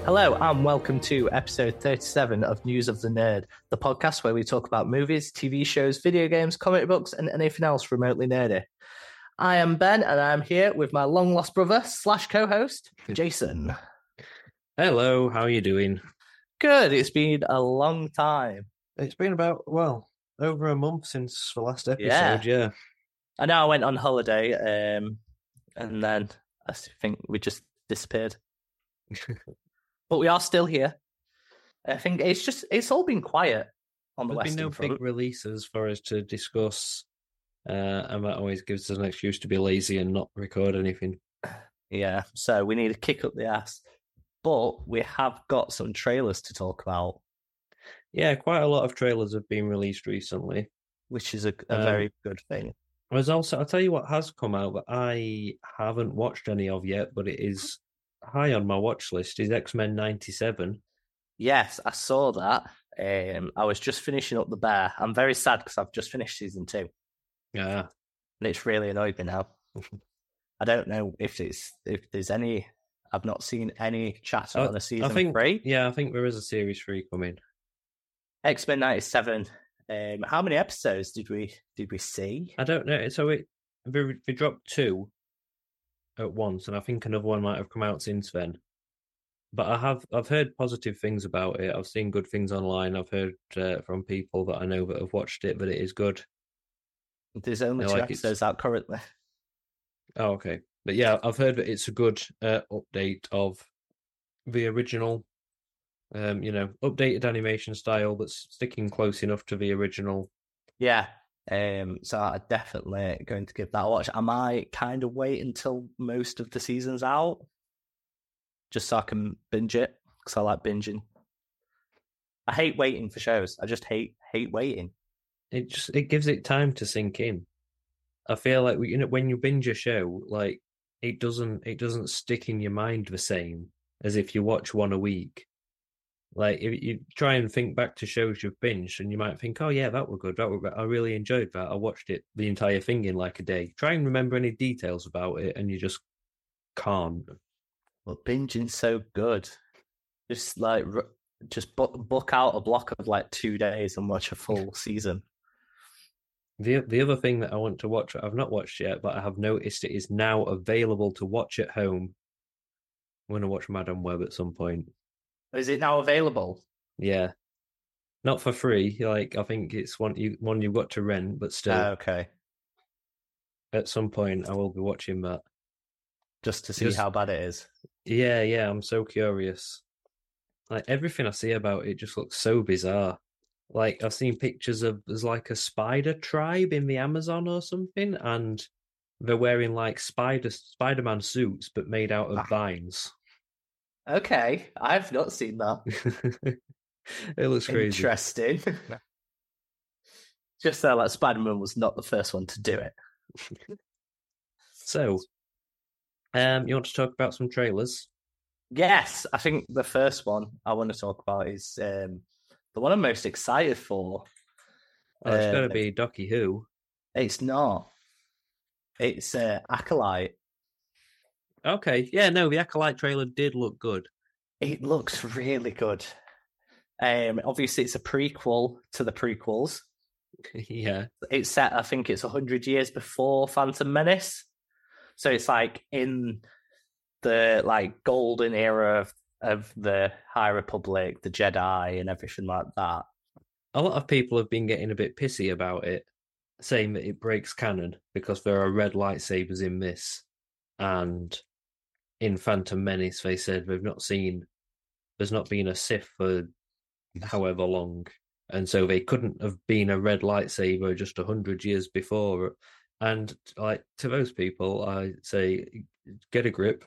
Hello and welcome to episode 37 of News of the Nerd, the podcast where we talk about movies, TV shows, video games, comic books, and anything else remotely nerdy. I am Ben, and I'm here with my long-lost brother / co-host, Jason. Hello, how are you doing? Good, it's been a long time. It's been about, over a month since the last episode, yeah. I know I went on holiday, and then I think we just disappeared. But we are still here. I think it's all been quiet on the Western There's been no front. big releases for us to discuss, and that always gives us an excuse to be lazy and not record anything. Yeah, so we need to kick up the ass. But we have got some trailers to talk about. Yeah, quite a lot of trailers have been released recently. Which is a very good thing. I'll tell you what has come out that I haven't watched any of yet, but it is high on my watch list, is X-Men 97. Yes, I saw that. I was just finishing up The Bear. I'm very sad because I've just finished season 2. Yeah. And it's really annoyed me now. I don't know if there's any... I've not seen any chatter on a season 3. Yeah, I think there is a series 3 coming. X-Men 97. How many episodes did we see? I don't know. So they dropped 2 at once, and I think another one might have come out since then. But I've heard positive things about it. I've seen good things online. I've heard from people that I know that have watched it that it is good. There's only 2 episodes out currently. Oh, okay. But yeah, I've heard that it's a good update of the original, updated animation style that's sticking close enough to the original. Yeah. So I'm definitely going to give that a watch. I might kind of wait until most of the season's out, just so I can binge it, because I like binging. I hate waiting for shows. I just hate waiting. It gives it time to sink in. I feel like when you binge a show, like it doesn't stick in your mind the same as if you watch one a week. Like, if you try and think back to shows you've binged, and you might think, oh yeah, that was good. I really enjoyed that. I watched it, the entire thing, in like a day. Try and remember any details about it, and you just can't. Well, binging's so good. Just book out a block of like 2 days and watch a full season. The other thing that I want to watch, I've not watched yet, but I have noticed it is now available to watch at home. I'm going to watch Madam Web at some point. Is it now available? Yeah. Not for free. Like, I think it's one you've got to rent, but still. Okay. At some point, I will be watching that. Just to see how bad it is. Yeah, I'm so curious. Like, everything I see about it just looks so bizarre. Like, I've seen pictures of, there's like a spider tribe in the Amazon or something, and they're wearing like Spider-Man suits, but made out of vines. Okay, I've not seen that. It looks crazy. Interesting. Just so like Spider-Man was not the first one to do it. So, you want to talk about some trailers? Yes, I think the first one I want to talk about is the one I'm most excited for. Oh, it's got to be Doctor Who. It's not. It's Acolyte. Okay, yeah, no, the Acolyte trailer did look good. It looks really good. Obviously, it's a prequel to the prequels. Yeah. It's set, I think it's 100 years before Phantom Menace. So it's like in the like golden era of the High Republic, the Jedi, and everything like that. A lot of people have been getting a bit pissy about it, saying that it breaks canon because there are red lightsabers in this, and in Phantom Menace they said there's not been a Sith for however long, and so they couldn't have been a red lightsaber just 100 years before. And like, to those people, I say, get a grip.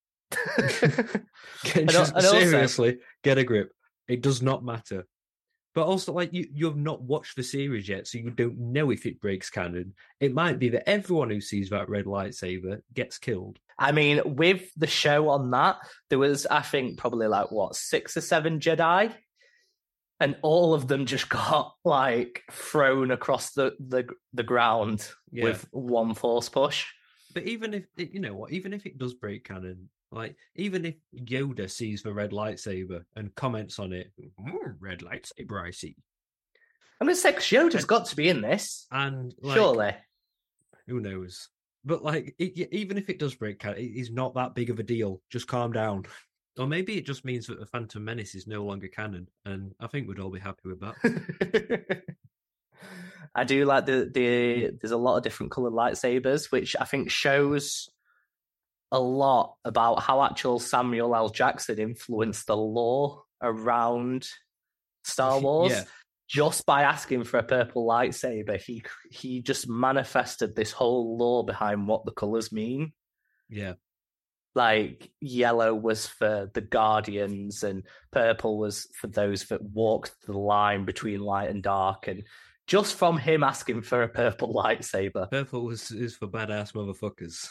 Seriously, get a grip. It does not matter. But also, like, you have not watched the series yet, so you don't know if it breaks canon. It might be that everyone who sees that red lightsaber gets killed. I mean, with the show on that, there was, I think, probably like, 6 or 7 Jedi? And all of them just got, like, thrown across the ground with one force push. But even if you know what, even if it does break canon, like even if Yoda sees the red lightsaber and comments on it, red lightsaber, I see. I'm gonna say 'cause Yoda's And, got to be in this, and like, surely. who knows? But like, even if it does break canon, it's not that big of a deal. Just calm down. Or maybe it just means that the Phantom Menace is no longer canon, and I think we'd all be happy with that. I do like the there's a lot of different colored lightsabers, which I think shows a lot about how actual Samuel L. Jackson influenced the lore around Star Wars. Yeah. Just by asking for a purple lightsaber, he just manifested this whole lore behind what the colors mean. Yeah. Like yellow was for the Guardians, and purple was for those that walked the line between light and dark. And just from him asking for a purple lightsaber, Purple is for badass motherfuckers.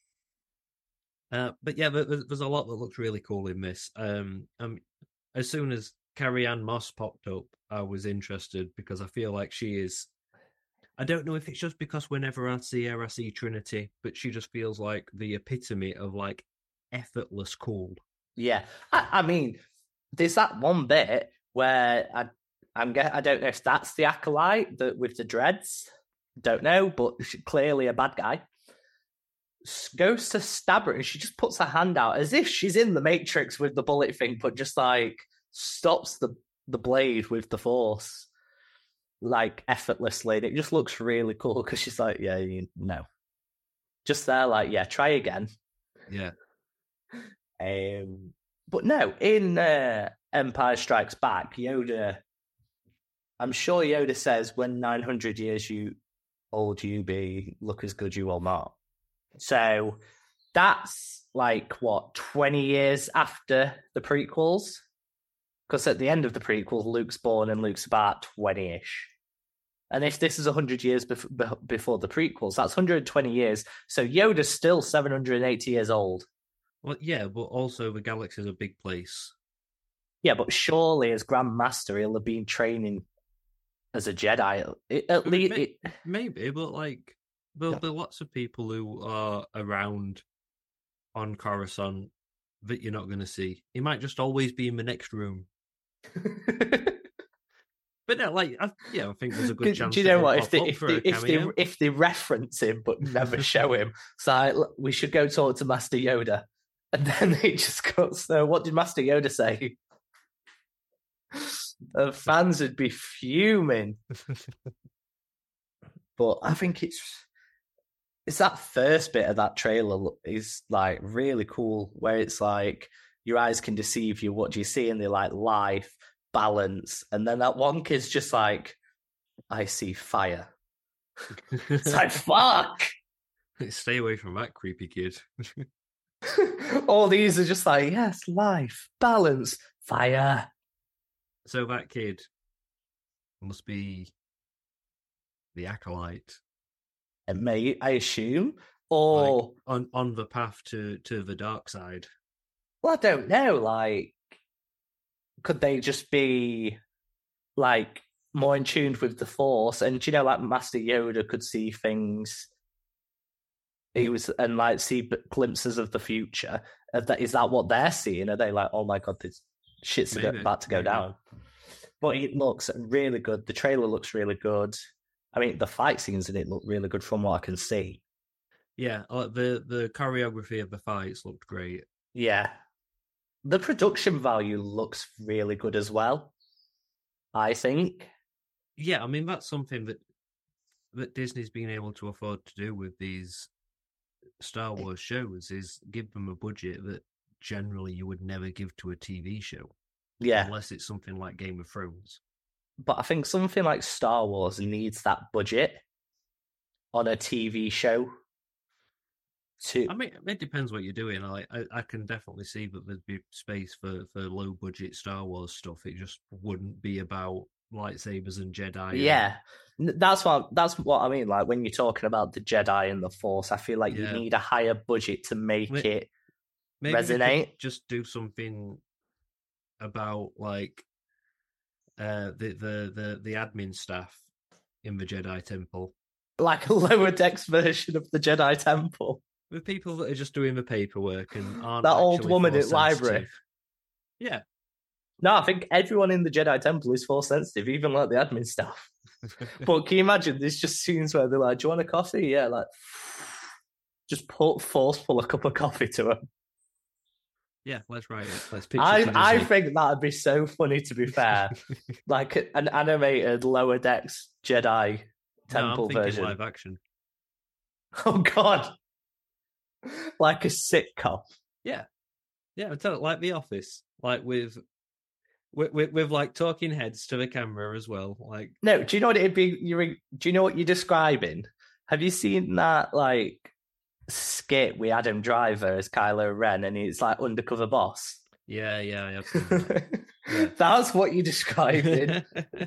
But yeah, there's a lot that looks really cool in this. As soon as Carrie Ann Moss popped up, I was interested because I feel like she is. I don't know if it's just because whenever I see her, I see Trinity, but she just feels like the epitome of like effortless cool. yeah. I mean, there's that one bit where I don't know if that's the acolyte with the dreads. Don't know, but clearly a bad guy. Goes to stab her and she just puts her hand out as if she's in the Matrix with the bullet thing, but just like stops the blade with the force like effortlessly. And it just looks really cool because she's like, yeah, just there, like, yeah, try again. Yeah. But no, in Empire Strikes Back, Yoda, I'm sure Yoda says, when 900 years old you be, look as good you will not. So that's like, what, 20 years after the prequels? Because at the end of the prequels, Luke's born and Luke's about 20-ish. And if this is 100 years before the prequels, that's 120 years. So Yoda's still 780 years old. Well, yeah, but also the galaxy's a big place. Yeah, but surely as Grand Master, he'll have been training as a Jedi. At least maybe, but like there'll be lots of people who are around on Coruscant that you're not going to see. He might just always be in the next room. But no, like, I think there's a good chance. Do you know what? If they reference him but never show him, it's like, we should go talk to Master Yoda, and then it just cuts. So, what did Master Yoda say? The fans would be fuming. But I think it's that first bit of that trailer is like really cool, where it's like your eyes can deceive you. What do you see? And they're like life, balance, and then that one kid's just like, I see fire. It's like, fuck. Stay away from that creepy kid. All these are just like, yes, life, balance, fire. So that kid must be the acolyte. It may, I assume, or like on the path to the dark side. Well, I don't know. Like, could they just be like more in tune with the Force? And you know, like Master Yoda could see things. He was and like see glimpses of the future. Is that what they're seeing? Are they like, oh my god, this shit's about to go down? But it looks really good. The trailer looks really good. I mean, the fight scenes in it look really good from what I can see. Yeah, the choreography of the fights looked great. Yeah. The production value looks really good as well, I think. Yeah, I mean, that's something that Disney's been able to afford to do with these Star Wars shows, is give them a budget that generally you would never give to a TV show. Yeah. Unless it's something like Game of Thrones. But I think something like Star Wars needs that budget on a TV show. I mean, it depends what you're doing. I can definitely see that there'd be space for low budget Star Wars stuff. It just wouldn't be about lightsabers and Jedi. Yeah, that's what I mean. Like when you're talking about the Jedi and the Force, I feel like you need a higher budget to make it resonate. Just do something about like the admin staff in the Jedi Temple, like a lower decks version of the Jedi Temple. with people that are just doing the paperwork and aren't That old actually woman force at library. sensitive. Yeah. No, I think everyone in the Jedi Temple is force sensitive, even like the admin staff. But can you imagine? There's just scenes where they're like, "Do you want a coffee?" Yeah, like just force pull a cup of coffee to her. Yeah, let's write it. Let's pitch it to I Disney. think that'd be so funny. To be fair, like an animated Lower Decks Jedi Temple I'm thinking version. live action. Oh God, like a sitcom. Yeah, I tell it like The Office, like with like talking heads to the camera as well. Like, No, do you know what it'd be? Do you know what you're describing? Have you seen that like skit with Adam Driver as Kylo Ren, and he's like undercover boss? yeah, I have seen that. Yeah. That's what you're describing.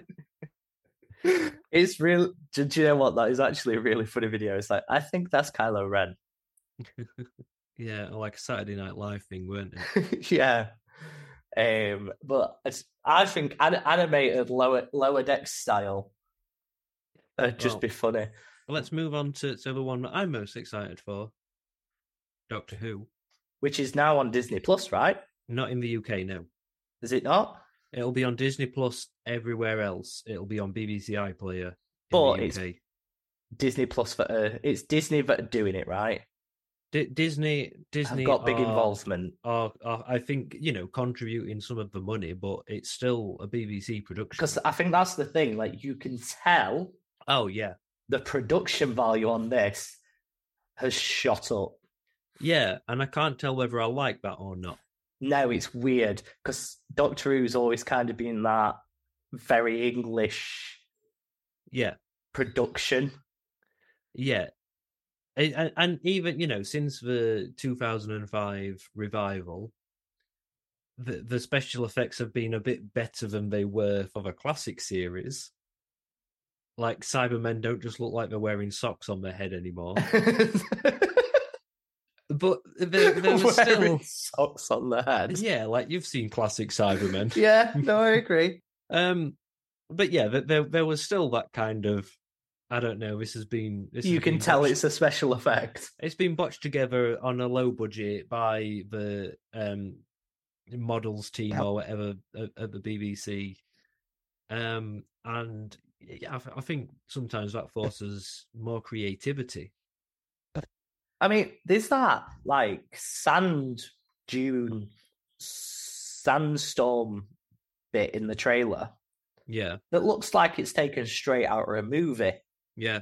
It's real. Do you know what? That is actually a really funny video. It's like, I think that's Kylo Ren. Yeah, like a Saturday Night Live thing, weren't it? Yeah. But I think animated lower deck style would just be funny. Well, let's move on to the one that I'm most excited for, Doctor Who. Which is now on Disney Plus, right? Not in the UK, no. Is it not? It'll be on Disney Plus everywhere else. It'll be on BBC iPlayer in But the UK. it's Disney Plus it's Disney that are doing it, right? Disney have got big involvement. I think, contributing some of the money, but it's still a BBC production. Because I think that's the thing. Like, you can tell. Oh yeah, the production value on this has shot up. Yeah, and I can't tell whether I like that or not. No, it's weird because Doctor Who's always kind of been that very English, production. Yeah. And even, since the 2005 revival, the special effects have been a bit better than they were for the classic series. Like, Cybermen don't just look like they're wearing socks on their head anymore. But there was still socks on their head. Yeah, like you've seen classic Cybermen. Yeah, no, I agree. But yeah, there was still that kind of, I don't know. You can tell it's a special effect. It's been botched together on a low budget by the models team or whatever at the BBC, and yeah, I think sometimes that forces more creativity. I mean, there's that like sand dune sandstorm bit in the trailer. Yeah, that looks like it's taken straight out of a movie. Yeah.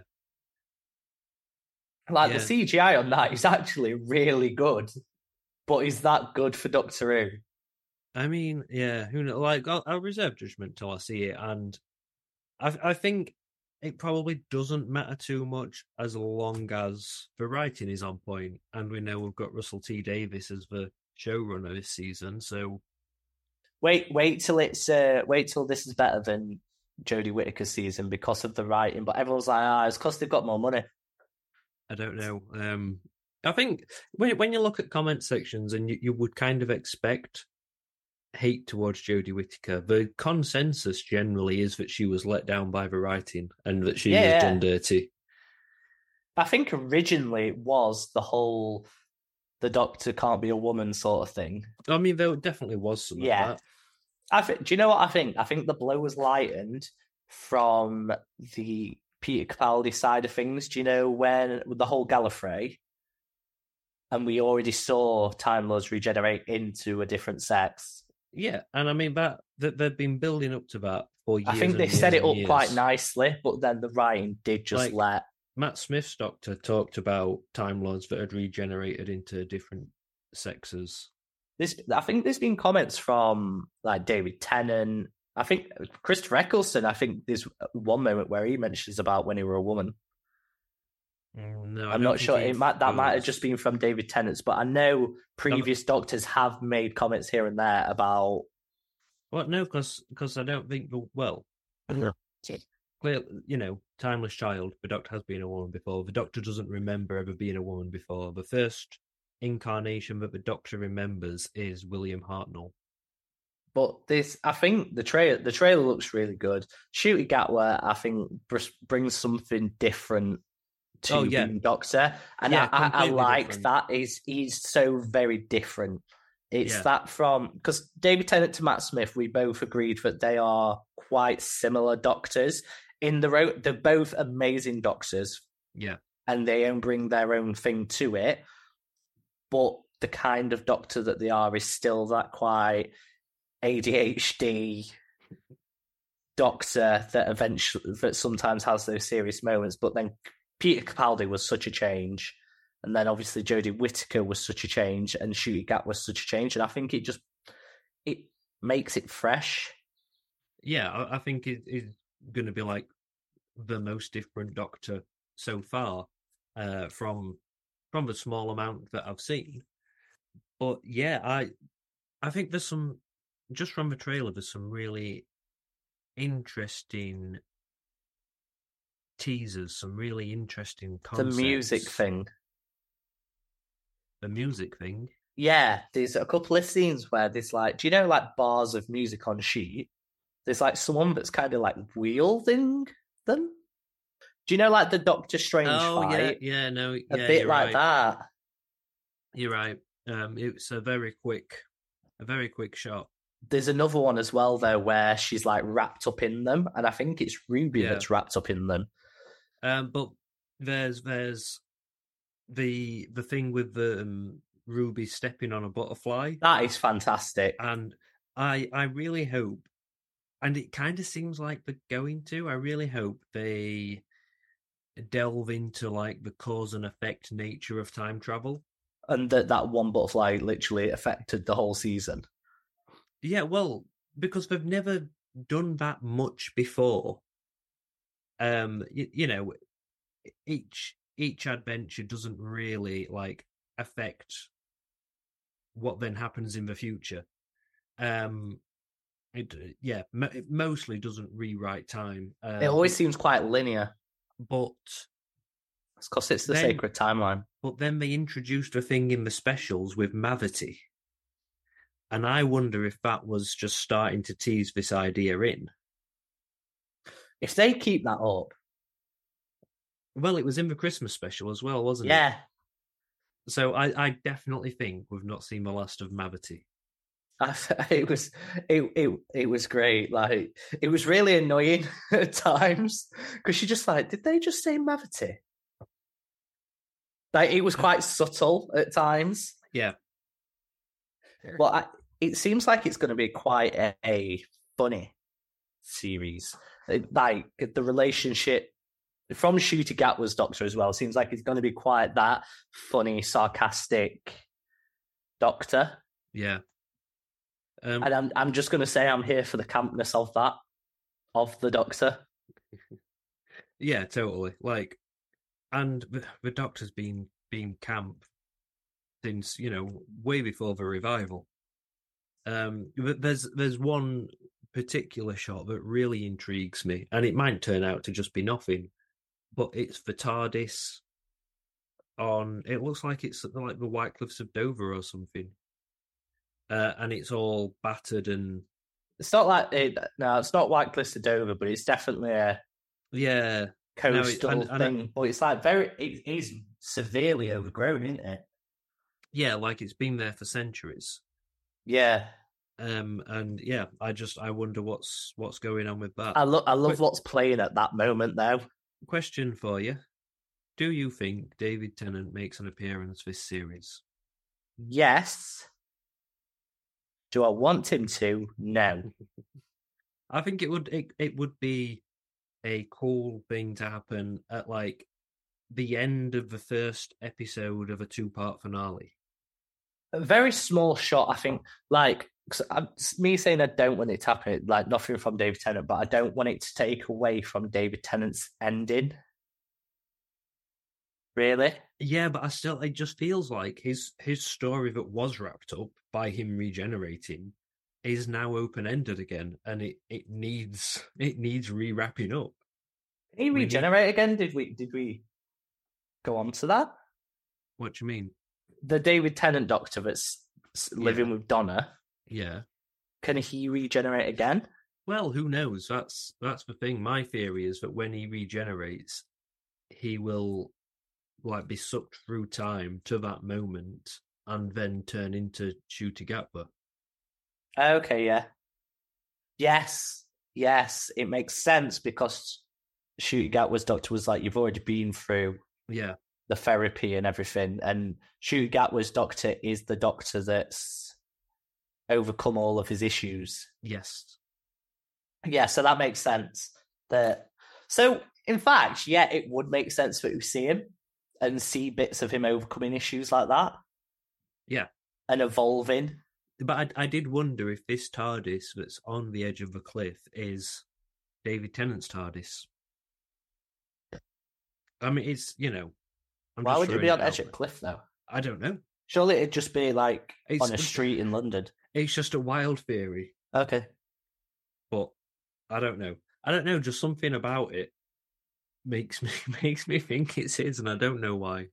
Like the CGI on that is actually really good, but is that good for Doctor Who? I mean, yeah, who knows? Like, I'll reserve judgment till I see it, and I think it probably doesn't matter too much as long as the writing is on point, and we know we've got Russell T Davies as the showrunner this season. So wait till this is better than Jodie Whittaker's season because of the writing. But everyone's like, it's because they've got more money. I don't know. I think when you look at comment sections, and you would kind of expect hate towards Jodie Whittaker, the consensus generally is that she was let down by the writing and that she was done dirty. I think originally it was the whole the Doctor can't be a woman sort of thing. I mean, there definitely was some of that. Do you know what I think? I think the blow was lightened from the Peter Capaldi side of things. Do you know when the whole Gallifrey, and we already saw Time Lords regenerate into a different sex? Yeah, and I mean that they've been building up to that for years. I think they set it up quite nicely, but then the writing did just let. Matt Smith's Doctor talked about Time Lords that had regenerated into different sexes. I think there's been comments from like David Tennant. I think Christopher Eccleston. I think there's one moment where he mentions about when he were a woman. No, I'm not sure. Might have just been from David Tennant's, but I know previous Doctors have made comments here and there about. Well, no, because I don't think. Well, clearly, Timeless Child. The Doctor has been a woman before. The Doctor doesn't remember ever being a woman before. The first incarnation that the Doctor remembers is William Hartnell. But I think the trailer looks really good. Ncuti Gatwa, I think, brings something different to being Doctor, and I like different. that. He's so very different. It's that from because David Tennant to Matt Smith, we both agreed that they are quite similar Doctors. They're both amazing Doctors, and they bring their own thing to it. But the kind of Doctor that they are is still that quite ADHD Doctor that sometimes has those serious moments. But then Peter Capaldi was such a change, and then obviously Jodie Whittaker was such a change, and Ncuti Gat was such a change, and I think it makes it fresh. Yeah, I think it's going to be like the most different Doctor so far from the small amount that I've seen. But yeah, I think there's some, just from the trailer, there's some really interesting teasers, some really interesting concepts. The music thing. The music thing? Yeah, there's a couple of scenes where there's like, do you know like bars of music on sheet? There's like someone that's kind of like wielding them. Do you know like the Doctor Strange fight? Yeah, no, a bit like that. You're right. It's a very quick shot. There's another one as well though where she's like wrapped up in them, and I think it's Ruby that's wrapped up in them. But there's the thing with the Ruby stepping on a butterfly. That is fantastic, and I really hope, and it kind of seems like they're going to. I really hope they delve into like the cause and effect nature of time travel, and that one butterfly literally affected the whole season. Yeah, well, because they've never done that much before. You know, each adventure doesn't really like affect what then happens in the future. It mostly doesn't rewrite time. It always seems quite linear, but it's because it's the sacred timeline. But then they introduced a thing in the specials with Mavity, and I wonder if that was just starting to tease this idea in. If they keep that up. Well, it was in the Christmas special as well, wasn't it? Yeah. So I definitely think we've not seen the last of Mavity. It was great. Like, it was really annoying at times because you're just like, did they just say Mavity? Like, it was quite subtle at times. Yeah. Well, it seems like it's going to be quite a funny series. Like, the relationship from Ncuti Gatwa's Doctor as well seems like it's going to be quite that funny, sarcastic Doctor. Yeah. And I'm just going to say I'm here for the campness of the Doctor. Yeah, totally. Like, and the Doctor's been camp since, way before the revival. There's one particular shot that really intrigues me, and it might turn out to just be nothing, but it's the TARDIS on. It looks like it's like the White Cliffs of Dover or something, and it's all battered and. It's not like it's not White Cliffs of Dover, but it's definitely a coastal thing. But it's like it is severely overgrown, isn't it? Yeah, like it's been there for centuries. Yeah. And yeah, I wonder what's going on with that. I love what's playing at that moment though. Question for you. Do you think David Tennant makes an appearance this series? Yes. Do I want him to? No. I think it would be a cool thing to happen at like the end of the first episode of a 2-part finale. A very small shot, I think. Like, me saying I don't want it to happen, like nothing from David Tennant, but I don't want it to take away from David Tennant's ending. Really? Yeah, but it just feels like his story that was wrapped up by him regenerating is now open-ended again, and it needs re-wrapping up. Can he regenerate again? Did we go on to that? What do you mean? The David Tennant Doctor that's living with Donna. Yeah. Can he regenerate again? Well, who knows? That's the thing. My theory is that when he regenerates, he will like be sucked through time to that moment and then turn into Ncuti Gatwa. Okay, yeah. Yes, it makes sense because Ncuti Gatwa's doctor was like, you've already been through Yeah, the therapy and everything, and Ncuti Gatwa's doctor is the doctor that's overcome all of his issues. yes. Yeah, so that makes sense. So, in fact, yeah, it would make sense that we see him and see bits of him overcoming issues like that. Yeah. And evolving. But I did wonder if this TARDIS that's on the edge of the cliff is David Tennant's TARDIS. I mean, it's, Why would it be on edge of cliff, though? I don't know. Surely it'd just be like on a street in London. It's just a wild theory. Okay. But I don't know. Just something about it makes me think it's his, and I don't know why.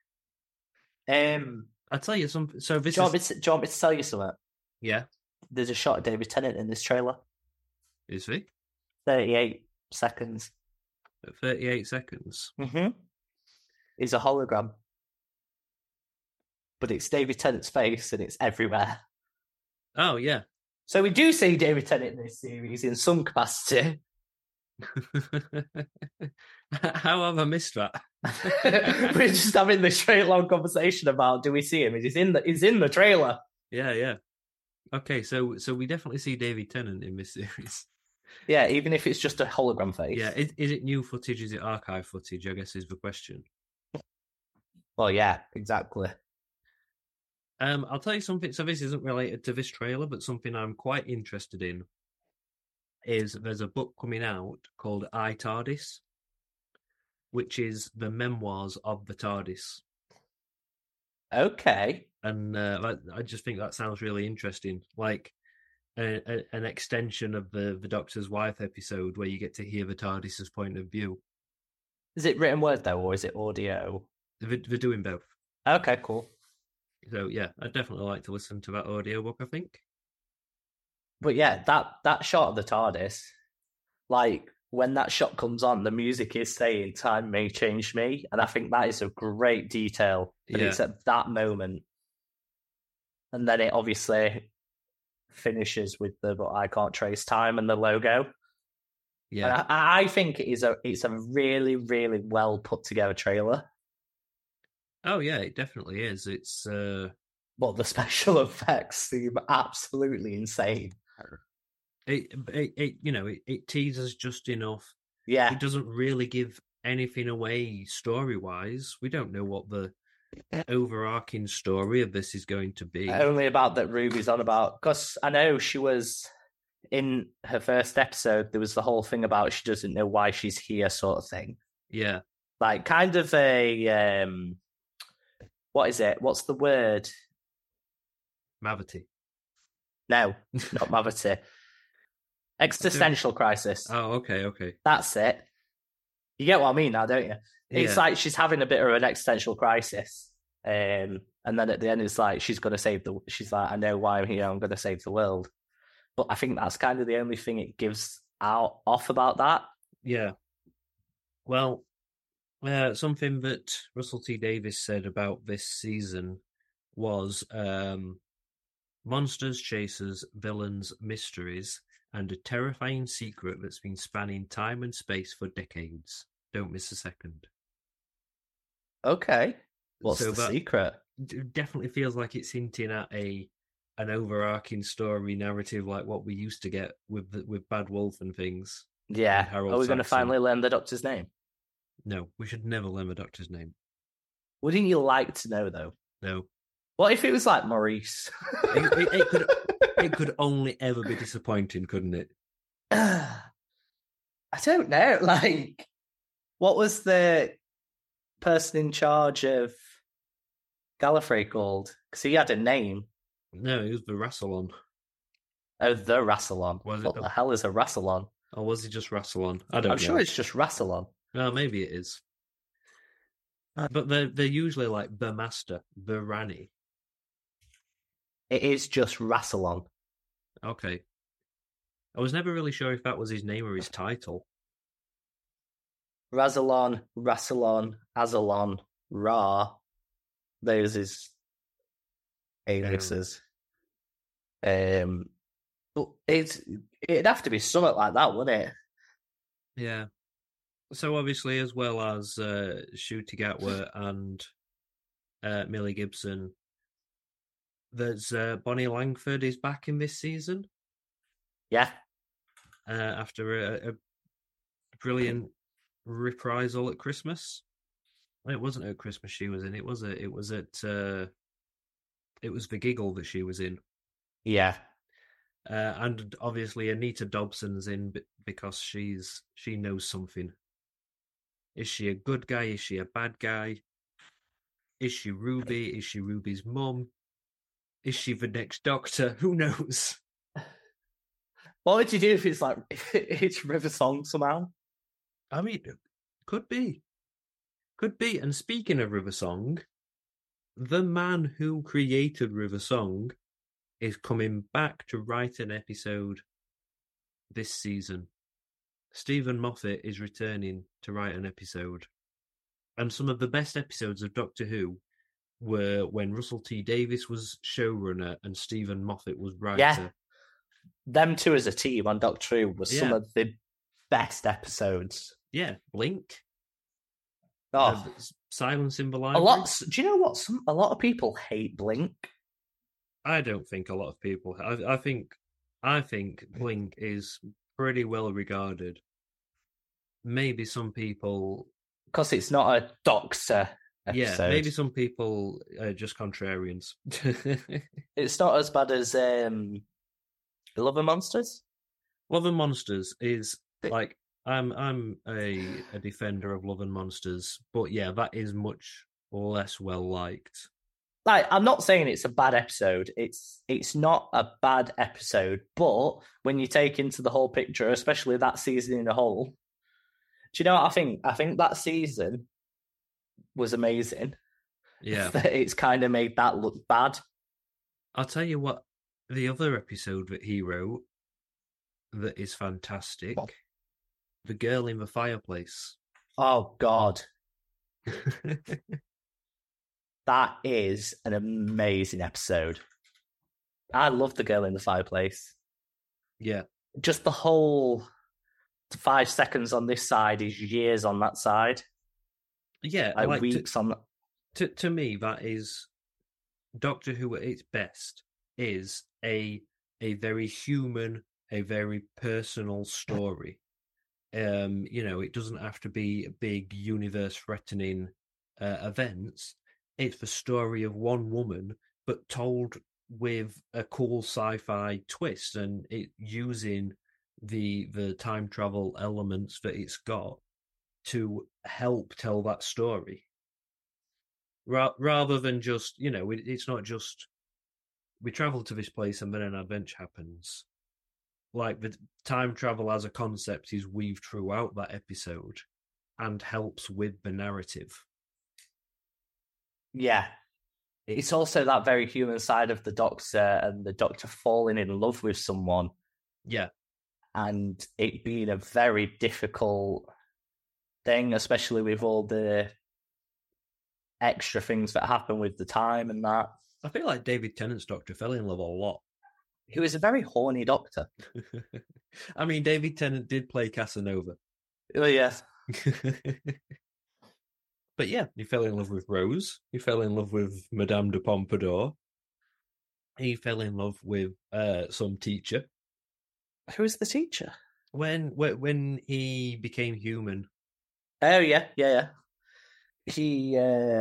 I'll tell you something. So this do you want me to tell you something? Yeah. There's a shot of David Tennant in this trailer. Is he? 38 seconds. 38 seconds? Mm-hmm. It's a hologram. But it's David Tennant's face and it's everywhere. Oh, yeah. So we do see David Tennant in this series in some capacity. How have I missed that? We're just having this straight long conversation about, do we see him? He's in the trailer. Yeah. Okay, so we definitely see David Tennant in this series. Yeah, even if it's just a hologram face. Yeah, is it new footage? Is it archive footage? I guess is the question. Well, yeah, exactly. I'll tell you something. So this isn't related to this trailer, but something I'm quite interested in is there's a book coming out called I, TARDIS, which is the memoirs of the TARDIS. Okay. And I just think that sounds really interesting. Like an extension of the Doctor's Wife episode where you get to hear the TARDIS's point of view. Is it written word, though, or is it audio? They're doing both. Okay, cool. So, yeah, I'd definitely like to listen to that audiobook, I think. But yeah, that shot of the TARDIS, like, when that shot comes on, the music is saying time may change me. And I think that is a great detail. But it's at that moment. And then it obviously finishes with the "but I can't trace time" and the logo. Yeah. And I think it's a really, really well put together trailer. Oh yeah, it definitely is. It's well, the special effects seem absolutely insane. It teases just enough. Yeah. It doesn't really give anything away story-wise. We don't know what the overarching story of this is going to be. Only about that Ruby's on about, because I know she was in her first episode, there was the whole thing about she doesn't know why she's here sort of thing. Yeah. Like kind of a what is it? What's the word? Mavity. No, not Mavity. Existential crisis. Oh, okay. That's it. You get what I mean now, don't you? It's like she's having a bit of an existential crisis. And then at the end, it's like she's going to save she's like, I know why I'm here, I'm going to save the world. But I think that's kind of the only thing it gives off about that. Yeah. Well, something that Russell T Davies said about this season was monsters, chasers, villains, mysteries, and a terrifying secret that's been spanning time and space for decades. Don't miss a second. Okay. What's the secret? It definitely feels like it's hinting at an overarching story narrative like what we used to get with Bad Wolf and things. Yeah. Are we going to finally learn the Doctor's name? No, we should never learn the Doctor's name. Wouldn't you like to know, though? No. What if it was like Maurice? It could only ever be disappointing, couldn't it? I don't know. Like, what was the person in charge of Gallifrey called? Because he had a name. No, it was the Rassilon. Oh, the Rassilon. What the hell is a Rassilon? Or was it just Rassilon? I don't know. I'm sure it's just Rassilon. No, maybe it is. But they're usually like the Master, the Rani. It is just Rassilon. Okay. I was never really sure if that was his name or his title. Rassilon, Azalon. Ra, those is aliases. But it'd have to be something like that, wouldn't it? Yeah. So obviously, as well as Ncuti Gatwa and Millie Gibson, there's Bonnie Langford is back in this season. Yeah. After a brilliant reprisal at Christmas. It wasn't at Christmas she was in. It was The Giggle that she was in. Yeah. And obviously Anita Dobson's in because she knows something. Is she a good guy? Is she a bad guy? Is she Ruby? Is she Ruby's mum? Is she the next Doctor? Who knows? What would you do if it's like it's River Song somehow? I mean, could be. And speaking of River Song, the man who created River Song is coming back to write an episode this season. Stephen Moffat is returning to write an episode. And some of the best episodes of Doctor Who were when Russell T Davies was showrunner and Stephen Moffat was writer. Yeah. Them two as a team on Doctor Who was some of the best episodes. Blink. Oh, Silence in the Library. Do you know what? A lot of people hate Blink. I don't think a lot of people. I think Blink is pretty well regarded. Maybe some people, because it's not a Doctor episode. Yeah, maybe some people are just contrarians. It's not as bad as Love and Monsters. Love and Monsters is like I'm a defender of Love and Monsters, but yeah, that is much less well liked. Like, I'm not saying it's a bad episode. It's not a bad episode, but when you take into the whole picture, especially that season in a whole, do you know what I think? I think that season was amazing. Yeah, it's kind of made that look bad. I'll tell you what. The other episode that he wrote that is fantastic, The Girl in the Fireplace. Oh, God. That is an amazing episode. I love The Girl in the Fireplace. Yeah. Just the whole 5 seconds on this side is years on that side. Yeah. Like weeks on that. To me, that is Doctor Who at its best is a very human, a very personal story. It doesn't have to be big universe-threatening events. It's the story of one woman, but told with a cool sci-fi twist, and it using the time travel elements that it's got to help tell that story. Rather than just, it's not just we travel to this place and then an adventure happens. Like, the time travel as a concept is weaved throughout that episode and helps with the narrative. Yeah. It's also that very human side of the Doctor and the Doctor falling in love with someone. Yeah. And it being a very difficult thing, especially with all the extra things that happen with the time and that. I feel like David Tennant's Doctor fell in love a lot. He was a very horny Doctor. I mean, David Tennant did play Casanova. Oh, yes. But yeah, he fell in love with Rose. He fell in love with Madame de Pompadour. He fell in love with some teacher. Who was the teacher? When he became human. Oh, yeah. He...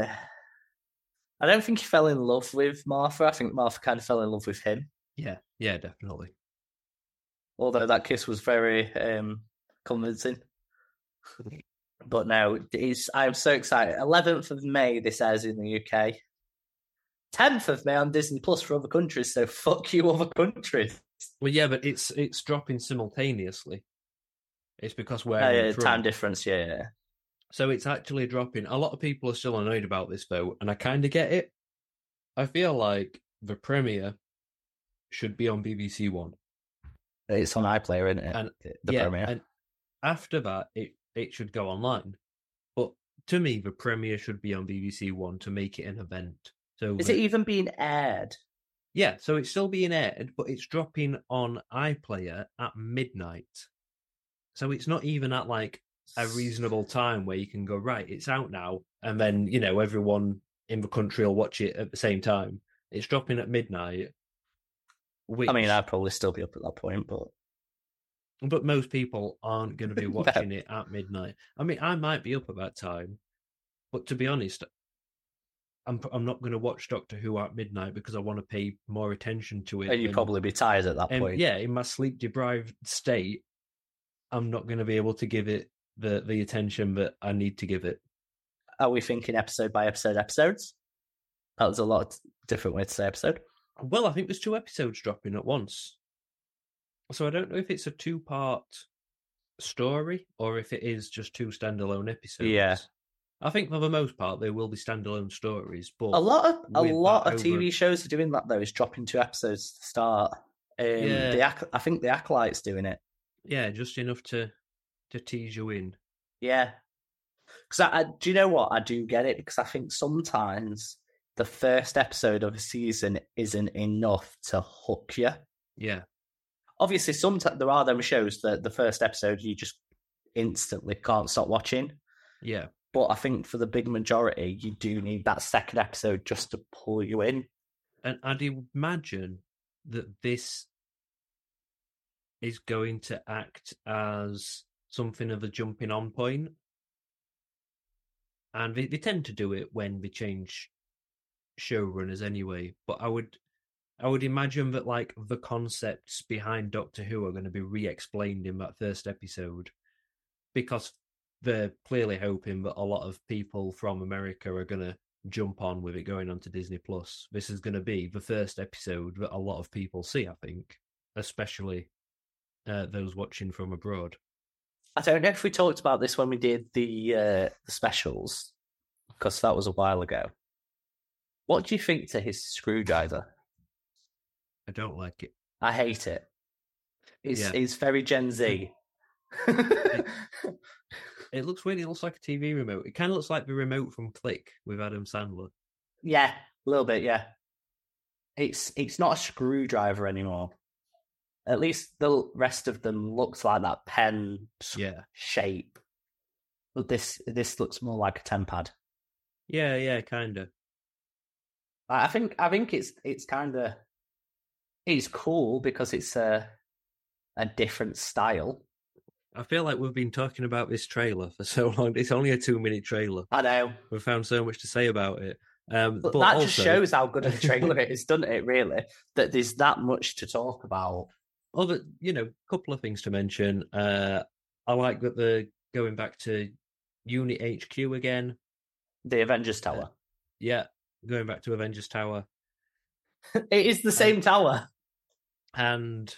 I don't think he fell in love with Martha. I think Martha kind of fell in love with him. Yeah, definitely. Although that kiss was very convincing. But no, I'm so excited. 11th of May, this airs in the UK. 10th of May on Disney Plus for other countries, so fuck you, other countries. Well, yeah, but it's dropping simultaneously. It's because we're time difference, yeah. So it's actually dropping. A lot of people are still annoyed about this, though, and I kind of get it. I feel like the premiere should be on BBC One. It's on iPlayer, isn't it? And premiere. And after that, it should go online. But to me, the premiere should be on BBC One to make it an event. So Is it even being aired? Yeah, so it's still being aired, but it's dropping on iPlayer at midnight. So it's not even at like a reasonable time where you can go, right, it's out now, and then, you know, everyone in the country will watch it at the same time. It's dropping at midnight. I mean, I'd probably still be up at that point, but most people aren't going to be watching it at midnight. I mean, I might be up at that time, but to be honest, I'm not going to watch Doctor Who at midnight because I want to pay more attention to it. And you'd probably be tired at that point. Yeah, in my sleep deprived state, I'm not going to be able to give it the attention that I need to give it. Are we thinking episode by episode episodes? That was a lot of different way to say episode. Well, I think there's 2 episodes dropping at once. So I don't know if it's a 2-part story or if it is just 2 standalone episodes. Yeah. I think for the most part they will be standalone stories, but a lot of TV shows are doing that though. Is dropping 2 episodes to start. I think the Acolyte's doing it. Yeah, just enough to tease you in. Yeah, because do you know what? I do get it because I think sometimes the first episode of a season isn't enough to hook you. Yeah. Obviously, sometimes there are them shows that the first episode you just instantly can't stop watching. Yeah. But I think for the big majority, you do need that second episode just to pull you in. And I'd imagine that this is going to act as something of a jumping on point. And they tend to do it when they change showrunners anyway. But I would imagine that like the concepts behind Doctor Who are going to be re-explained in that first episode, because they're clearly hoping that a lot of people from America are going to jump on with it going on to Disney Plus. This is going to be the first episode that a lot of people see, I think, especially those watching from abroad. I don't know if we talked about this when we did the specials, because that was a while ago. What do you think to his screwdriver? I don't like it. I hate it. It's very Gen Z. It looks weird. It looks like a TV remote. It kind of looks like the remote from Click with Adam Sandler. Yeah, a little bit, yeah. It's not a screwdriver anymore. At least the rest of them looks like that pen shape. But this looks more like a TemPad. Yeah, kind of. I think it's kind of it's cool because it's a different style. I feel like we've been talking about this trailer for so long. It's only a 2-minute trailer. I know. We've found so much to say about it. But that also just shows how good a trailer it is, doesn't it, really? That there's that much to talk about. Other, couple of things to mention. I like that they're going back to Unit HQ again. The Avengers Tower. Yeah, going back to Avengers Tower. It is the same tower. And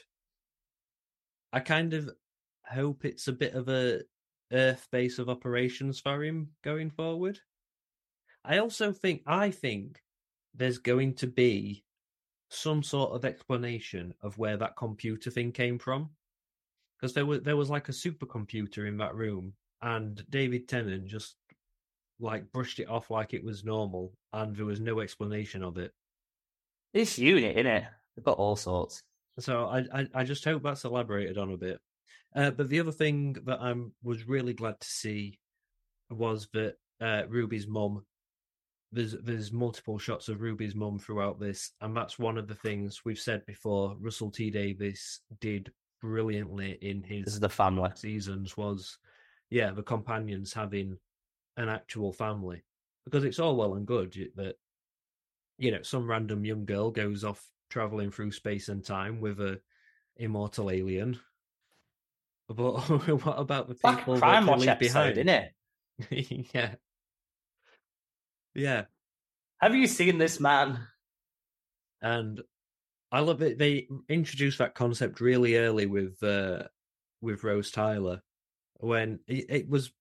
I kind of hope it's a bit of a Earth base of operations for him going forward. I think there's going to be some sort of explanation of where that computer thing came from, because there was like a supercomputer in that room, and David Tennant just like brushed it off like it was normal, and there was no explanation of it. This unit, innit? They've got all sorts. So I just hope that's elaborated on a bit. But the other thing that I was really glad to see was that Ruby's mum. There's multiple shots of Ruby's mum throughout this, and that's one of the things we've said before. Russell T Davies did brilliantly in his the family seasons. Was the companions having an actual family, because it's all well and good that some random young girl goes off traveling through space and time with a immortal alien. But what about the people Crime that Watch leave behind? Isn't it? Yeah. Have you seen this man? And I love it. They introduced that concept really early with Rose Tyler, when it was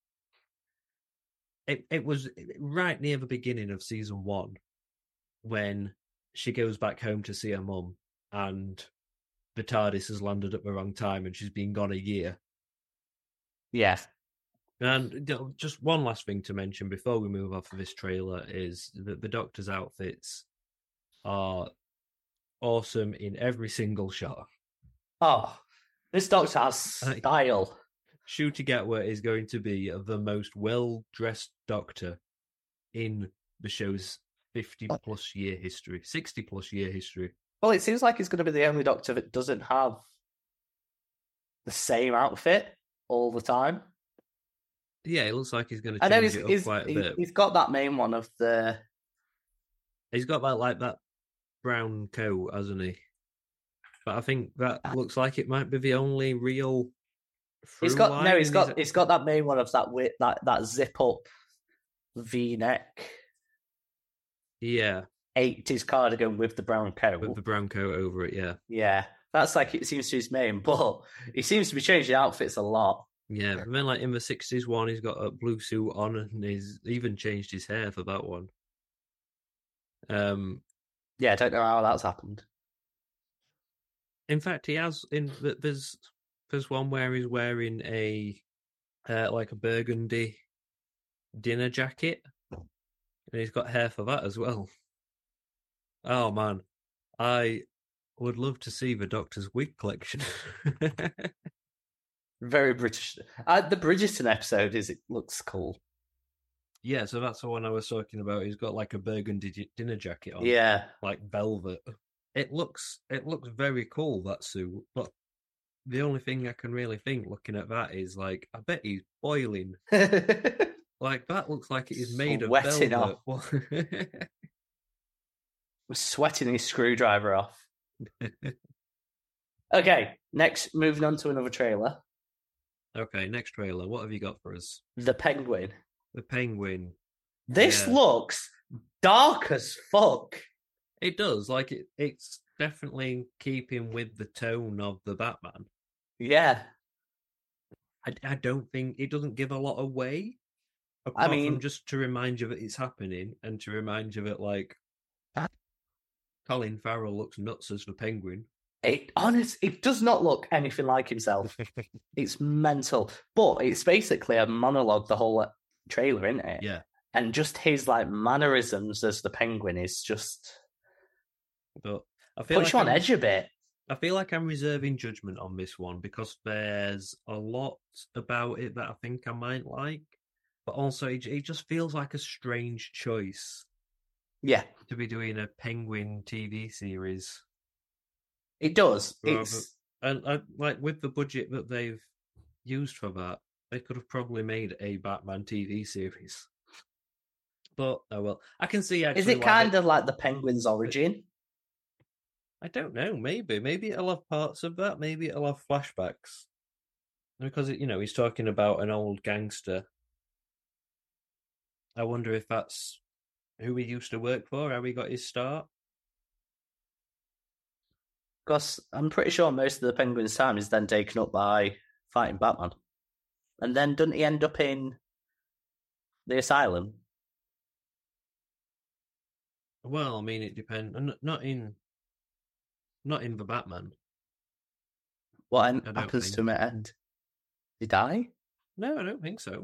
right near the beginning of season 1, when she goes back home to see her mum, and the TARDIS has landed at the wrong time, and she's been gone a year. Yeah. And just one last thing to mention before we move off of this trailer is that the Doctor's outfits are awesome in every single shot. Oh, this Doctor has style. Ncuti Gatwa is going to be the most well-dressed Doctor in the show's 50-plus year history, 60-plus year history. Well, it seems like he's going to be the only Doctor that doesn't have the same outfit all the time. Yeah, it looks like he's going to change it up quite a bit. He's got that main one of the... He's got that brown coat, hasn't he? But I think that looks like it might be the only real... He's got that main one of that zip up V-neck. Yeah. 80s cardigan with the brown coat. With the brown coat over it, yeah. Yeah. That's like it seems to his main, but he seems to be changing outfits a lot. Yeah, and then like in the 60s one, he's got a blue suit on and he's even changed his hair for that one. Yeah, I don't know how that's happened. In fact, he has there's one where he's wearing a like a burgundy dinner jacket, and he's got hair for that as well. Oh man, I would love to see the Doctor's wig collection. Very British. The Bridgerton episode looks cool. Yeah, so that's the one I was talking about. He's got like a burgundy dinner jacket on. Yeah, like velvet. It looks very cool, that suit. But the only thing I can really think looking at that is like, I bet he's boiling. Like that looks like it is made of velvet. We're sweating his screwdriver off. Okay, next, moving on to another trailer. Okay, next trailer. What have you got for us? The Penguin. The Penguin. This looks dark as fuck. It does. Like it's definitely in keeping with the tone of the Batman. Yeah. I don't think it doesn't give a lot away. Apart from just to remind you that it's happening and to remind you that like Colin Farrell looks nuts as the Penguin. It does not look anything like himself. It's mental. But it's basically a monologue, the whole trailer, isn't it? Yeah. And just his like mannerisms as the Penguin is just... But I feel puts you on edge a bit. I feel like I'm reserving judgment on this one because there's a lot about it that I think I might like. But also, it just feels like a strange choice. Yeah. To be doing a Penguin TV series. It does. And like with the budget that they've used for that, they could have probably made a Batman TV series. But oh well, I can see. Actually, is it kind of like the Penguin's origin? I don't know. Maybe it'll have parts of that. Maybe it'll have flashbacks because he's talking about an old gangster. I wonder if that's who he used to work for, how he got his start. Because I'm pretty sure most of the Penguin's time is then taken up by fighting Batman. And then doesn't he end up in the asylum? Well, I mean, it depends. Not in the Batman. What happens to him at the end? Did he die? No, I don't think so.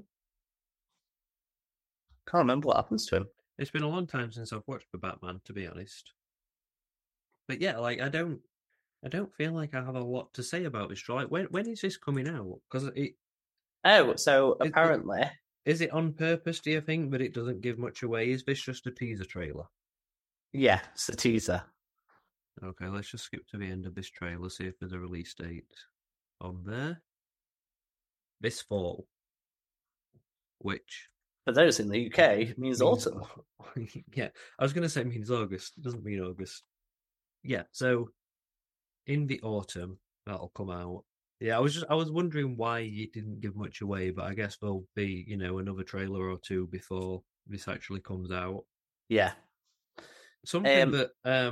Can't remember what happens to him. It's been a long time since I've watched the Batman, to be honest. But yeah, like I don't feel like I have a lot to say about this. Like, when is this coming out? Because apparently, is it on purpose? Do you think that it doesn't give much away? Is this just a teaser trailer? Yeah, it's a teaser. Okay, let's just skip to the end of this trailer. See if there's a release date on there. This fall, which for those in the UK means autumn. Yeah, I was going to say it means August. It doesn't mean August. Yeah, so in the autumn that'll come out. Yeah, I was wondering why it didn't give much away, but I guess there'll be another trailer or two before this actually comes out. Yeah, something that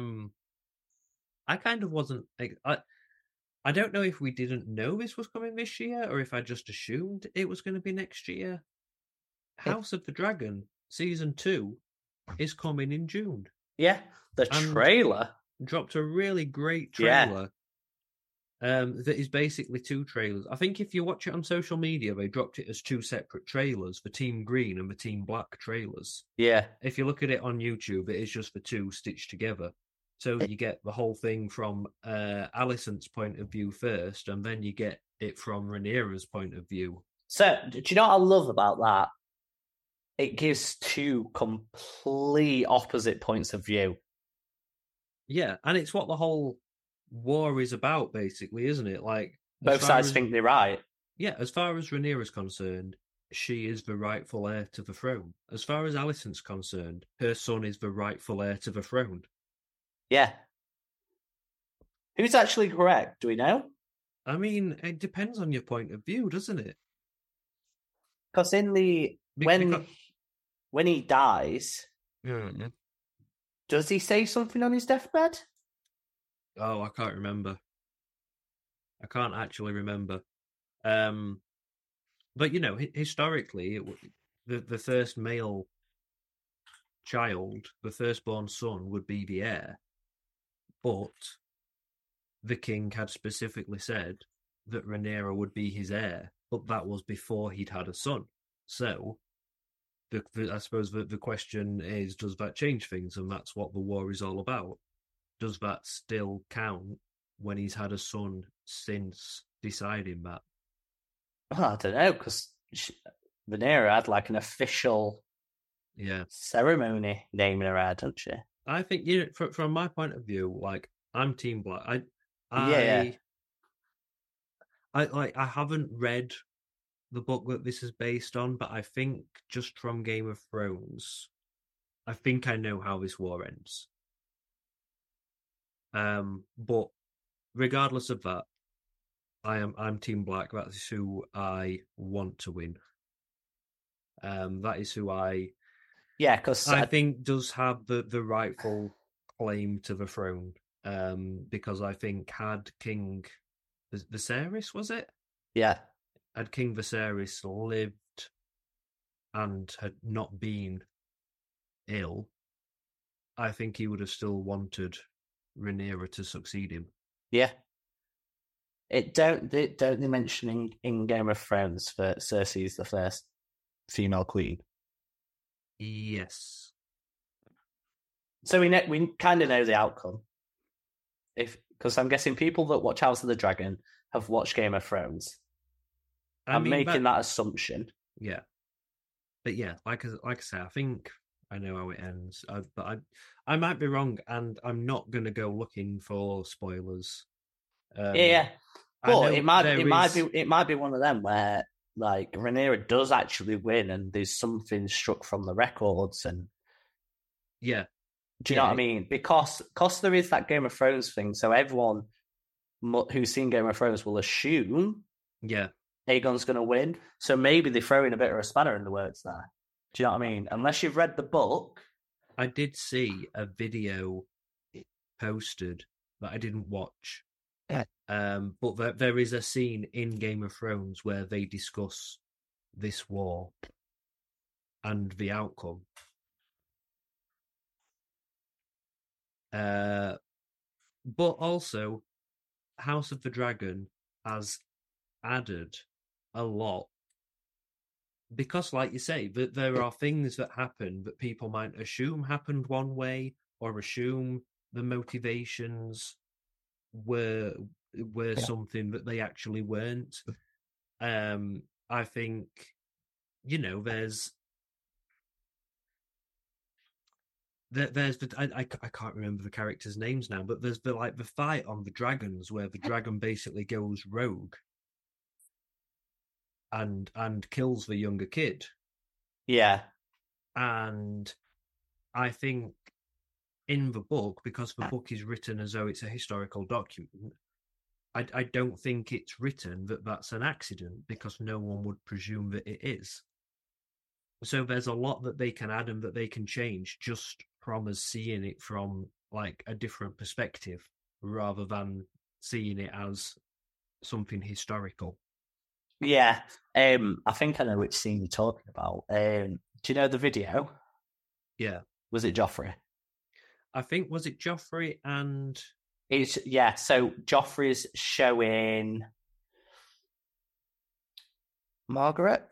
I kind of wasn't. I don't know if we didn't know this was coming this year or if I just assumed it was going to be next year. House of the Dragon season 2 is coming in June. Yeah, the trailer dropped a really great trailer. That is basically 2 trailers. I think if you watch it on social media, they dropped it as 2 separate trailers, the Team Green and the Team Black trailers. Yeah. If you look at it on YouTube, it is just the 2 stitched together. So you get the whole thing from Alicent's point of view first, and then you get it from Rhaenyra's point of view. So, do you know what I love about that? It gives 2 complete opposite points of view. Yeah, and it's what the whole war is about, basically, isn't it? Like, both sides think they're right. Yeah, as far as Rhaenyra's concerned, she is the rightful heir to the throne. As far as Alicent's concerned, her son is the rightful heir to the throne. Yeah. Who's actually correct? Do we know? I mean, it depends on your point of view, doesn't it? Because in the when he dies, does he say something on his deathbed? Oh, I can't remember. I can't actually remember. But you know, historically, the first male child, the firstborn son, would be the heir. But the king had specifically said that Rhaenyra would be his heir, but that was before he'd had a son. So, I suppose the question is, does that change things? And that's what the war is all about. Does that still count when he's had a son since deciding that? Well, I don't know, because Rhaenyra had like an official ceremony naming her heir, don't she? I think, you know, from my point of view, like, I'm Team Black. I haven't read the book that this is based on, but I think just from Game of Thrones, I think I know how this war ends. But regardless of that, I'm Team Black. That is who I want to win. That is who because I think does have the rightful claim to the throne. Because I think had King Viserys, was it? Yeah. Had King Viserys lived and had not been ill, I think he would have still wanted Rhaenyra to succeed him. Yeah. Don't they mention in Game of Thrones that Cersei is the first female queen? Yes. So we kind of know the outcome. Because I'm guessing people that watch House of the Dragon have watched Game of Thrones. I'm making that assumption. Yeah. But yeah, like I say, I think I know how it ends. But I might be wrong, and I'm not going to go looking for spoilers. Yeah. But it might be one of them where like Rhaenyra does actually win, and there's something struck from the records, and do you know what I mean? Because there is that Game of Thrones thing, so everyone who's seen Game of Thrones will assume Aegon's going to win. So maybe they're throwing a bit of a spanner in the works there. Do you know what I mean? Unless you've read the book. I did see a video posted that I didn't watch. But there is a scene in Game of Thrones where they discuss this war and the outcome. But also, House of the Dragon has added a lot because, like you say, there are things that happen that people might assume happened one way or assume the motivations were something that they actually weren't. I think, you know, there's I can't remember the characters' names now, but there's the fight on the dragons where the dragon basically goes rogue and kills the younger kid. Yeah. And I think in the book, because the book is written as though it's a historical document, I don't think it's written that that's an accident, because no one would presume that it is. So there's a lot that they can add and that they can change just from us seeing it from like a different perspective rather than seeing it as something historical. Yeah. I think I know which scene you're talking about. Do you know the video? Yeah. Was it Joffrey? I think, was it Joffrey and So Joffrey's showing Margaret,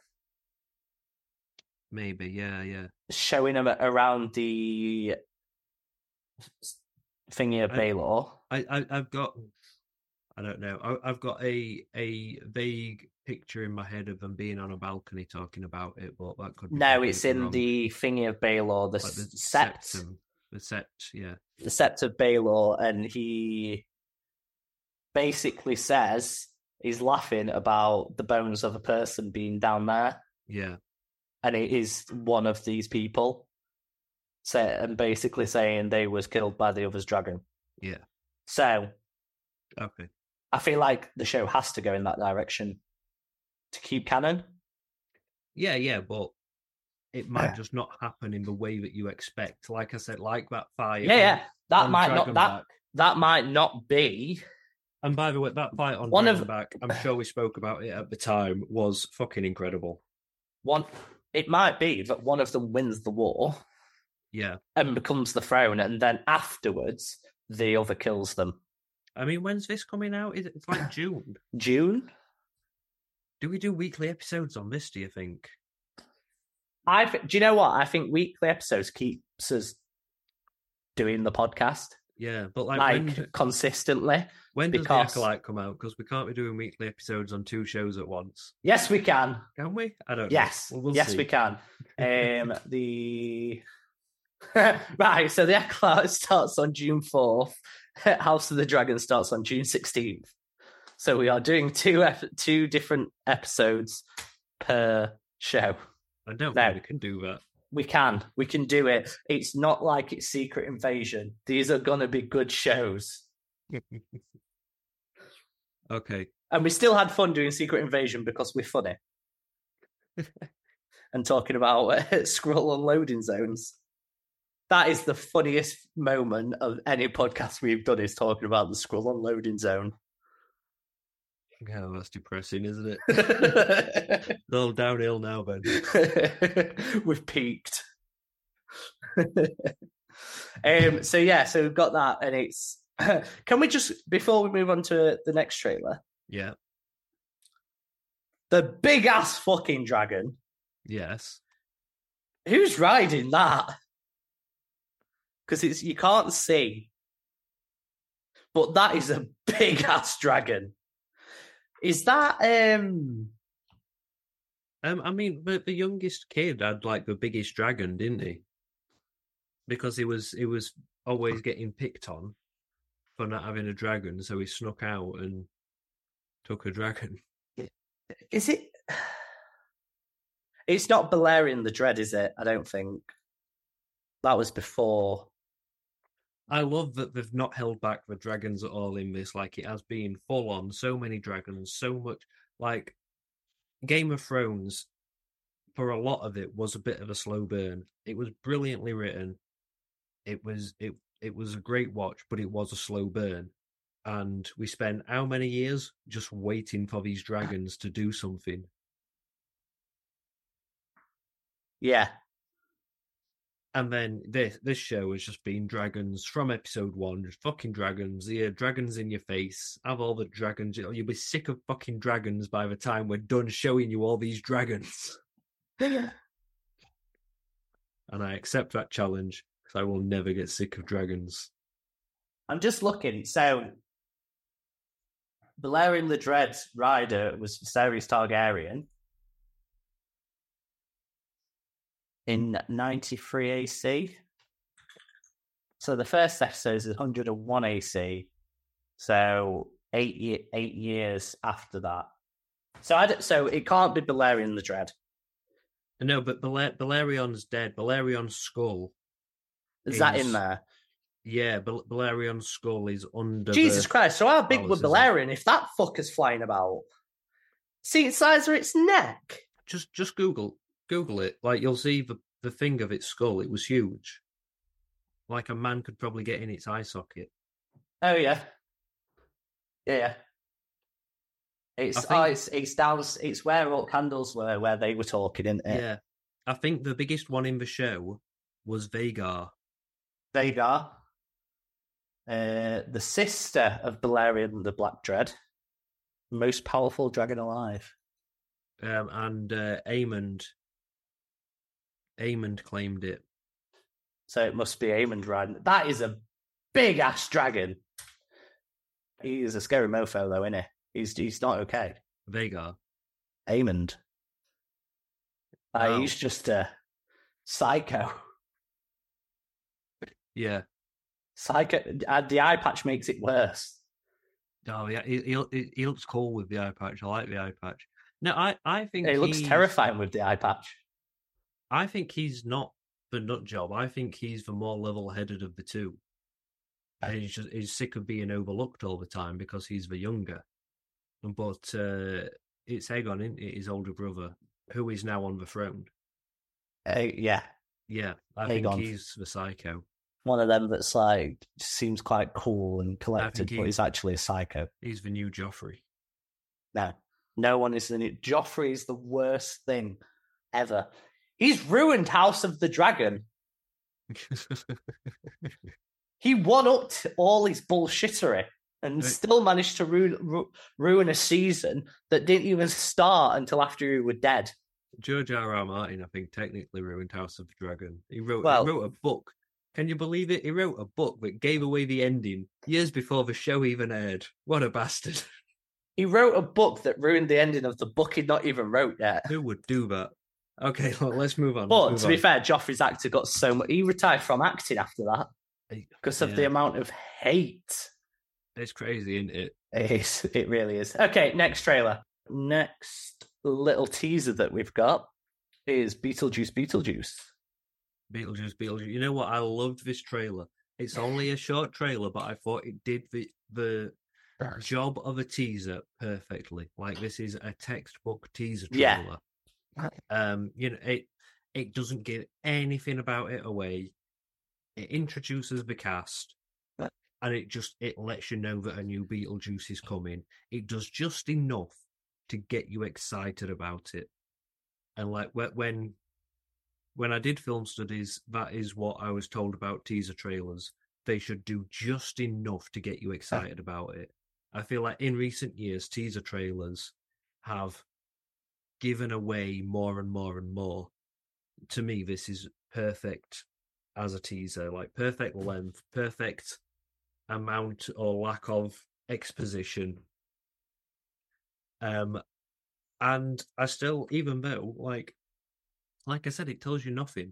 Maybe, yeah. showing him around the thingy of Baelor. I've got, I don't know, I've got a vague picture in my head of them being on a balcony talking about it, but that could be No, it's in wrong. the thingy of Baelor, the Like the sept. septum. The sept, yeah. The sept of Baelor, and he basically says he's laughing about the bones of a person being down there. Yeah. And it is one of these people. And basically saying they was killed by the other's dragon. Yeah. So, okay. I feel like the show has to go in that direction to keep canon. Yeah, but it might just not happen in the way that you expect. Like I said, like that fight. That might not be. And by the way, that fight on Dragonback, I'm sure we spoke about it at the time, was fucking incredible. It might be that one of them wins the war. Yeah. And becomes the throne, and then afterwards, the other kills them. I mean, when's this coming out? It's like June. June? Do we do weekly episodes on this, do you think? Do you know what? I think weekly episodes keeps us doing the podcast. Yeah, but like consistently. When does The Acolyte come out? Because we can't be doing weekly episodes on 2 shows at once. Yes, we can. Can we? I don't know. Yes. We'll yes, see. We can. Right, so The Acolyte starts on June 4th. House of the Dragon starts on June 16th. So we are doing two different episodes per show. I don't think we can do that. We can do it. It's not like it's Secret Invasion. These are going to be good shows. Okay. And we still had fun doing Secret Invasion because we're funny. And talking about Skrull unloading zones. That is the funniest moment of any podcast we've done, is talking about the Skrull unloading zone. Yeah, that's depressing, isn't it? All downhill now, Ben. We've peaked. So we've got that, and it's. Can we just, before we move on to the next trailer? Yeah. The big ass fucking dragon. Yes. Who's riding that? Because you can't see, but that is a big ass dragon. Is that I mean, the youngest kid had like the biggest dragon, didn't he? Because he was always getting picked on for not having a dragon, so he snuck out and took a dragon. Is it? It's not Balerion the Dread, is it? I don't think. That was before. I love that they've not held back the dragons at all in this. Like, it has been full on, so many dragons, so much. Like, Game of Thrones, for a lot of it, was a bit of a slow burn. It was brilliantly written. It was a great watch, but it was a slow burn. And we spent how many years just waiting for these dragons to do something? Yeah. And then this show has just been dragons from episode 1, just fucking dragons. Yeah, dragons in your face. Have all the dragons. You'll be sick of fucking dragons by the time we're done showing you all these dragons. Yeah. And I accept that challenge because I will never get sick of dragons. I'm just looking. So, Balerion the Dread's rider was Viserys Targaryen in 93 AC. So the first episode is 101 AC. So 8 years after that. So it can't be Balerion the Dread. No, but Balerion's dead. Balerion's skull is that in there? Yeah, Balerion's skull is under. Jesus Christ! So how big was Balerion if that fucker's flying about? See the size of its neck. Just Google it. Like, you'll see the thing of its skull. It was huge. Like a man could probably get in its eye socket. Oh yeah. Yeah. It's down. It's where all candles were, where they were talking, isn't it? Yeah, I think the biggest one in the show was Vhagar. Vhagar. The sister of Balerion the Black Dread. Most powerful dragon alive. And Aemond claimed it. So it must be Aemond riding. That is a big ass dragon. He's a scary mofo, though, isn't he? He's not okay. Vhagar. Aemond. He's just a psycho. Yeah. Psycho. The eye patch makes it worse. Oh yeah, he looks cool with the eye patch. I like the eye patch. No, I think he looks terrifying with the eye patch. I think he's not the nut job. I think he's the more level-headed of the two. And he's sick of being overlooked all the time because he's the younger. But it's Aegon, isn't it, his older brother, who is now on the throne. Yeah. Yeah, I think he's the psycho. One of them that's like seems quite cool and collected, but he's actually a psycho. He's the new Joffrey. No one is the new. Joffrey is the worst thing ever. He's ruined House of the Dragon. He one-upped all his bullshittery and still managed to ruin a season that didn't even start until after you were dead. George R.R. Martin, I think, technically ruined House of the Dragon. He wrote a book. Can you believe it? He wrote a book that gave away the ending years before the show even aired. What a bastard. He wrote a book that ruined the ending of the book he'd not even wrote yet. Who would do that? Okay, well, let's move on. But to be fair, Joffrey's actor got so much. He retired from acting after that because of the amount of hate. It's crazy, isn't it? It is. It really is. Okay, next trailer. Next little teaser that we've got is Beetlejuice. You know what? I loved this trailer. It's only a short trailer, but I thought it did the job of a teaser perfectly. Like, this is a textbook teaser trailer. Yeah. It doesn't give anything about it away. It introduces the cast, and it lets you know that a new Beetlejuice is coming. It does just enough to get you excited about it. And like when I did film studies, that is what I was told about teaser trailers. They should do just enough to get you excited about it. I feel like in recent years, teaser trailers have given away more and more and more. To me, this is perfect as a teaser, like perfect length, perfect amount or lack of exposition. And I still, even though, like I said, it tells you nothing.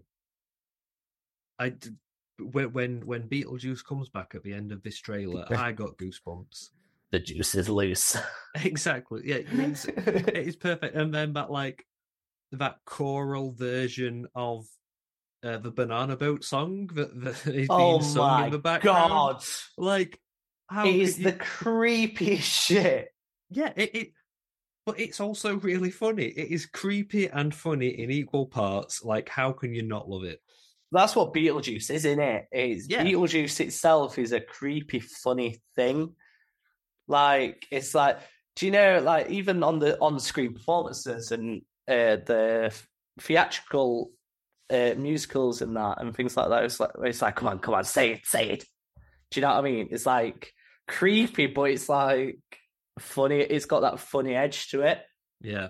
When Beetlejuice comes back at the end of this trailer, I got goosebumps. The juice is loose. Exactly. Yeah, it is perfect. And then that choral version of the Banana Boat song that is being sung in the background. God. Like, how it is the creepiest shit. Yeah, but it's also really funny. It is creepy and funny in equal parts. Like, how can you not love it? That's what Beetlejuice is, isn't it? Beetlejuice itself is a creepy, funny thing. Like, it's like, do you know, like, even on the on-screen performances and the theatrical musicals and that and things like that, it's like, come on, say it. Do you know what I mean? It's like creepy, but it's like funny. It's got that funny edge to it. Yeah.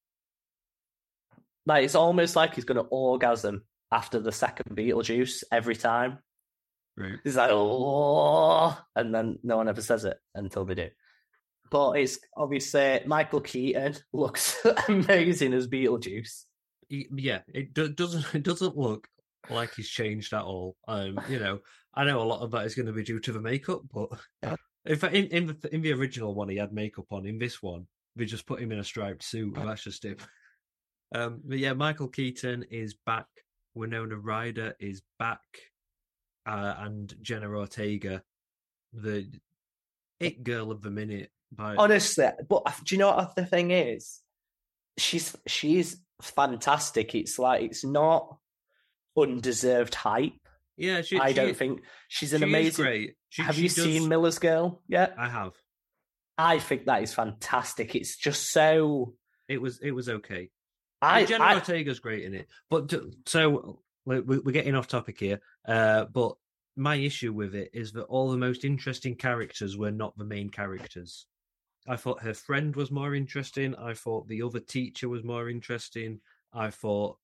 Like, it's almost like he's going to orgasm after the second Beetlejuice every time. Right. He's like, oh, and then no one ever says it until they do. But it's obviously Michael Keaton looks amazing as Beetlejuice. Yeah, it doesn't look like he's changed at all. I know a lot of that is going to be due to the makeup, but in the original one he had makeup on. In this one, they just put him in a striped suit. That's just him. But yeah, Michael Keaton is back. Winona Ryder is back, and Jenna Ortega, the it girl of the minute. Honestly, but do you know what the thing is? She's fantastic. It's like, it's not undeserved hype. Yeah, I don't think she's an amazing. Great. Have you seen Miller's Girl yet? I have. I think that is fantastic. It's just so. It was okay. Jenna Ortega's great in it, but so we're getting off topic here. But my issue with it is that all the most interesting characters were not the main characters. I thought her friend was more interesting. I thought the other teacher was more interesting. I thought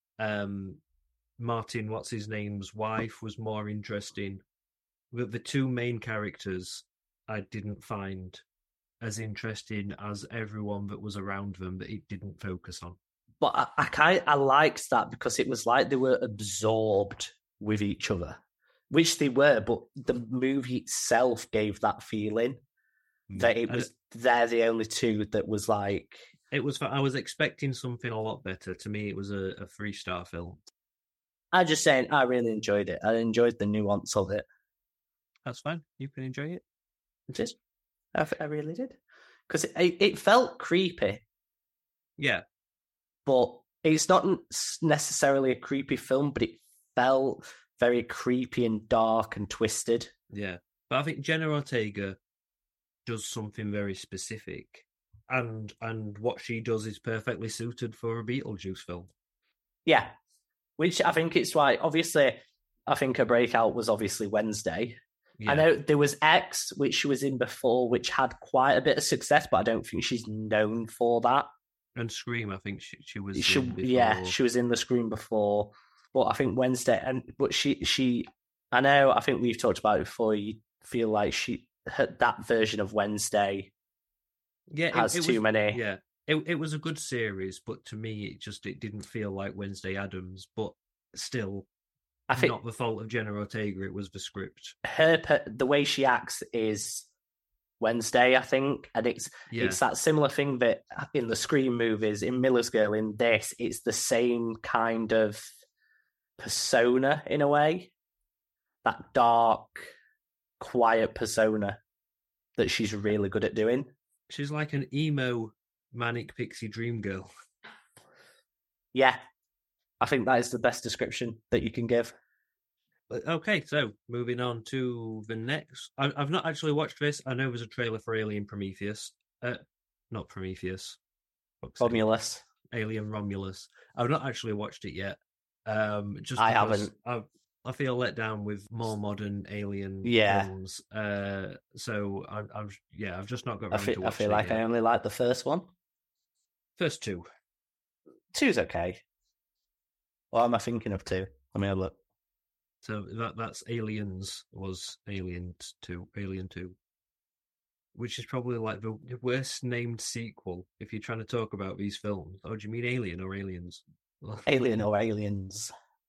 Martin, what's his name's wife, was more interesting. But the two main characters I didn't find as interesting as everyone that was around them that it didn't focus on. But I liked that because it was like they were absorbed with each other, which they were, but the movie itself gave that feeling that it was they're the only two that was like... It was. I was expecting something a lot better. To me, it was a 3-star film. I'm just saying, I really enjoyed it. I enjoyed the nuance of it. That's fine. You can enjoy it. It is. I really did. Because it felt creepy. Yeah. But it's not necessarily a creepy film, but it felt very creepy and dark and twisted. Yeah. But I think Jenna Ortega does something very specific. And what she does is perfectly suited for a Beetlejuice film. Yeah. Which I think it's why, obviously, I think her breakout was obviously Wednesday. Yeah. I know there was X, which she was in before, which had quite a bit of success, but I don't think she's known for that. And Scream, I think she was in before. Yeah, she was in the Scream before. But I think Wednesday, but she I know, I think we've talked about it before, you feel like that version of Wednesday has too many. Yeah. It was a good series, but to me, it didn't feel like Wednesday Addams. But still, I think not the fault of Jenna Ortega. It was the script. The way she acts is Wednesday, I think, and it's that similar thing that in the Scream movies, in Miller's Girl, in this, it's the same kind of persona in a way, that dark, quiet persona that she's really good at doing. She's like an emo manic pixie dream girl. Yeah, I think that is the best description that you can give. Okay, so moving on to the next. I've not actually watched this. I know there's a trailer for Alien Prometheus. Not Prometheus. Romulus. Alien Romulus. I've not actually watched it yet. Just I haven't. I feel let down with more modern Alien films. So I've just not got around to watching it. I feel like I only like the first one. First two. Two's okay. What am I thinking of two? Let me have a look. So that's Aliens was Alien 2, which is probably like the worst named sequel if you're trying to talk about these films. Oh, do you mean Alien or Aliens? Alien or Aliens.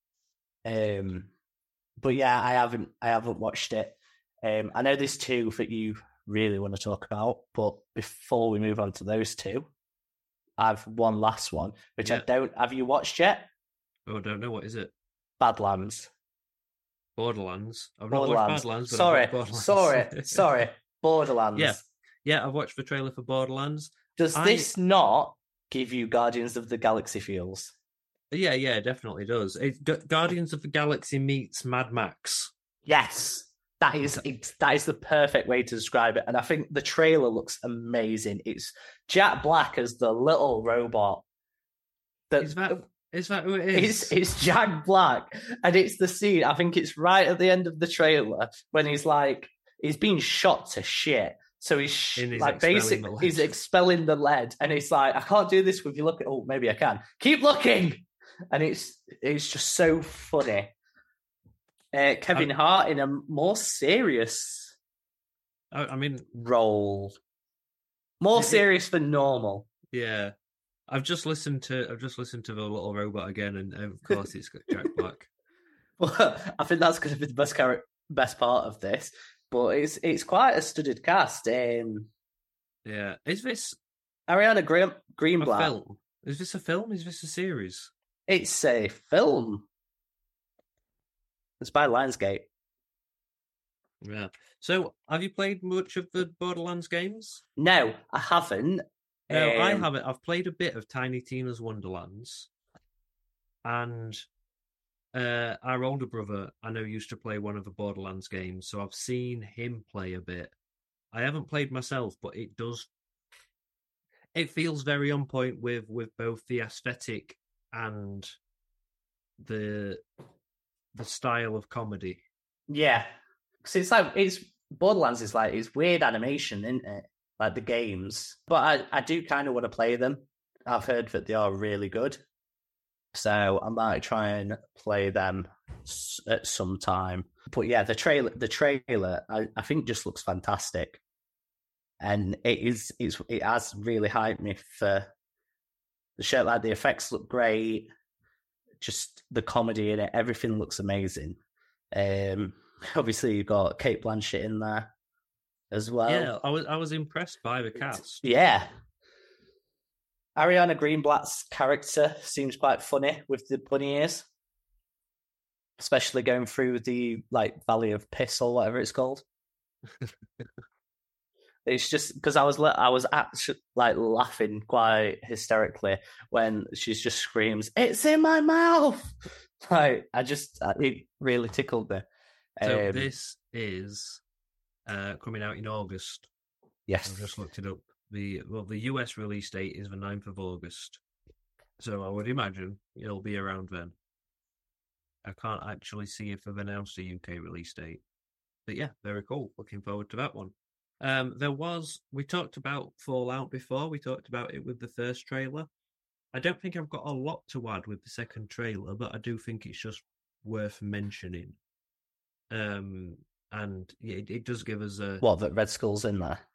But yeah, I haven't watched it. I know there's two that you really want to talk about, but before we move on to those two, I've one last one, which I don't. Have you watched yet? Oh, I don't know. What is it? Badlands. Borderlands. I've not watched Badlands. But Sorry. Borderlands. Yeah. I've watched the trailer for Borderlands. Does this not give you Guardians of the Galaxy feels? Yeah, definitely does. Guardians of the Galaxy meets Mad Max. Yes, that is the perfect way to describe it. And I think the trailer looks amazing. It's Jack Black as the little robot. Is that who it is? It's Jack Black, and it's the scene. I think it's right at the end of the trailer when he's being shot to shit. So he's expelling the lead, and it's like, I can't do this with you. Look, oh, maybe I can. Keep looking, and it's just so funny. Kevin Hart in a more serious, role, more serious than normal. Yeah. I've just listened to the Little Robot again, and of course it's got Jack Black. Well, I think that's going to be the best part of this, but it's quite a studded cast. Yeah, is this Ariana Greenblatt? Film? Is this a film? Is this a series? It's a film. It's by Lionsgate. Yeah. So, have you played much of the Borderlands games? No, I haven't. No, I haven't. I've played a bit of Tiny Tina's Wonderlands, and our older brother, I know, used to play one of the Borderlands games, so I've seen him play a bit. I haven't played myself, but it feels very on point with both the aesthetic and the style of comedy. Yeah, because it's Borderlands is like it's weird animation, isn't it? Like the games, but I do kind of want to play them. I've heard that they are really good, so I might try and play them at some time. But yeah, the trailer, I think just looks fantastic, and it has really hyped me for the show. Like the effects look great, just the comedy in it, everything looks amazing. Obviously, you've got Kate Blanchett in there as well. Yeah, I was impressed by the cast. Yeah. Ariana Greenblatt's character seems quite funny with the bunny ears, especially going through the like Valley of Piss or whatever it's called. It's just because I was actually like laughing quite hysterically when she just screams, "It's in my mouth!" Like it really tickled me. So this is coming out in August. Yes, I've just looked it up. The US release date is the 9th of August. So I would imagine it'll be around then. I can't actually see if they've announced a UK release date. But yeah, very cool. Looking forward to that one. We talked about Fallout before. We talked about it with the first trailer. I don't think I've got a lot to add with the second trailer, but I do think it's just worth mentioning. And yeah, it does give us a... What, that Red Skull's in there?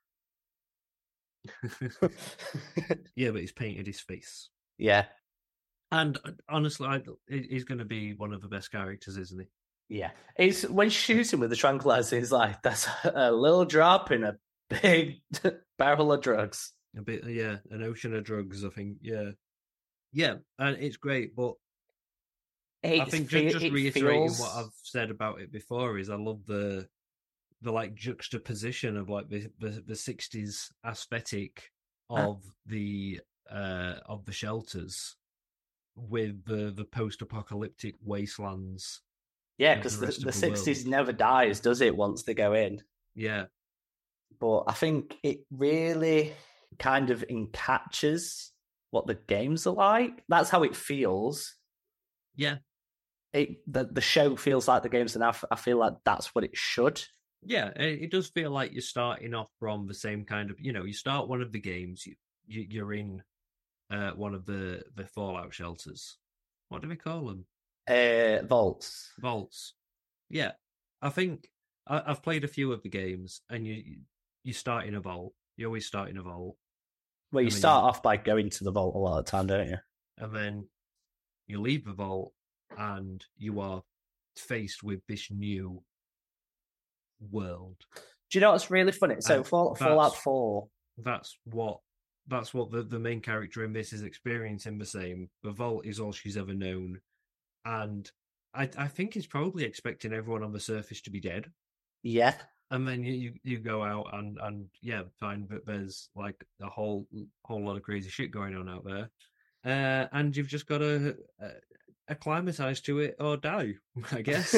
Yeah, but he's painted his face. Yeah. And honestly, he's going to be one of the best characters, isn't he? Yeah. It's when shooting with the tranquilizer, it's like, that's a little drop in a big barrel of drugs. A bit, yeah, an ocean of drugs, I think. Yeah. Yeah, and it's great, but I think just reiterating what I've said about it before is I love the like juxtaposition of like the 60s aesthetic of the shelters with the post-apocalyptic wastelands. Yeah, because the 60s never dies, does it, once they go in? Yeah. But I think it really kind of encaptures what the games are like. That's how it feels. Yeah. The show feels like the games, and I feel like that's what it should. Yeah, it does feel like you're starting off from the same kind of, you start one of the games, you're in one of the Fallout shelters. What do we call them? Vaults. Vaults. Yeah. I think I've played a few of the games, and you start in a vault. You always start in a vault. Well, you start off by going to the vault a lot of the time, don't you? And then you leave the vault, and you are faced with this new world. Do you know what's really funny? So Fallout 4. That's what the main character in this is experiencing the same. The vault is all she's ever known. And I think he's probably expecting everyone on the surface to be dead. Yeah. And then you go out and yeah, find that there's like a whole lot of crazy shit going on out there. And you've just got to acclimatize to it or die, I guess.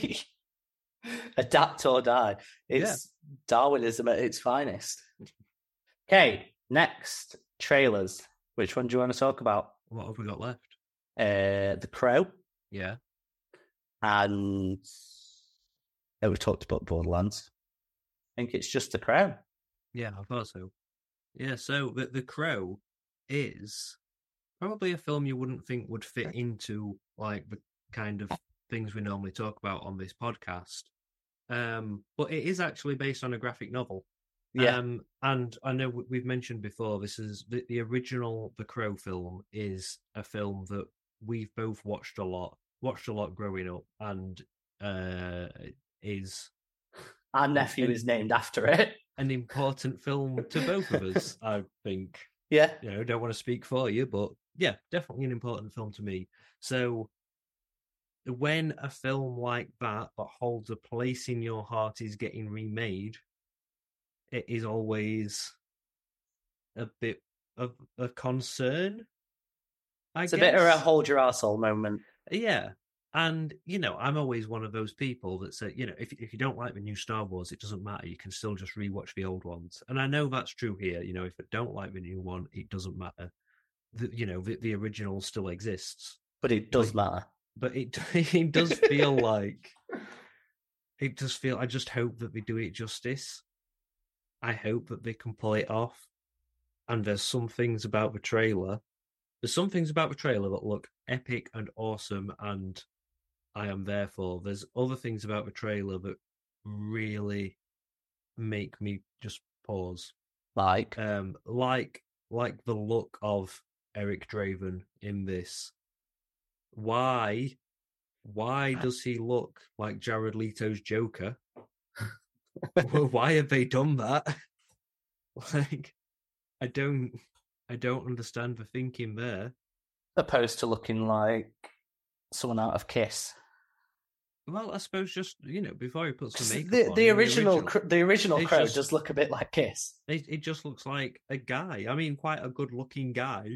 Adapt or die. It's Darwinism at its finest. Okay, next, trailers. Which one do you want to talk about? What have we got left? The Crow. Yeah. And we talked about Borderlands. I think it's just The Crow. Yeah, I thought so. Yeah, so The Crow is probably a film you wouldn't think would fit into like the kind of things we normally talk about on this podcast. But it is actually based on a graphic novel. Yeah. And I know we've mentioned before, this is the original The Crow film is a film that we've both watched a lot growing up, and is our nephew is named after it. An important film to both of us, I think. Yeah. Don't want to speak for you, but yeah, definitely an important film to me. So when a film like that holds a place in your heart is getting remade, it is always a bit of a concern. It's a bit of a hold your arsehole moment. Yeah. And, I'm always one of those people that say, if you don't like the new Star Wars, it doesn't matter. You can still just rewatch the old ones. And I know that's true here. If I don't like the new one, it doesn't matter. The original still exists. But it does matter. But it does feel like it does feel. I just hope that they do it justice. I hope that they can pull it off. And there's some things about the trailer. There's some things about the trailer that look epic and awesome, and I am there for. There's other things about the trailer that really make me just pause. Like Like the look of Eric Draven in this. Why does he look like Jared Leto's Joker? Why have they done that? Like, I don't understand the thinking there. opposed to looking like someone out of Kiss. Well, I suppose just before he puts the makeup The, on, the in original Crow just- does look a bit like Kiss. it just looks like a guy. I mean, quite a good-looking guy.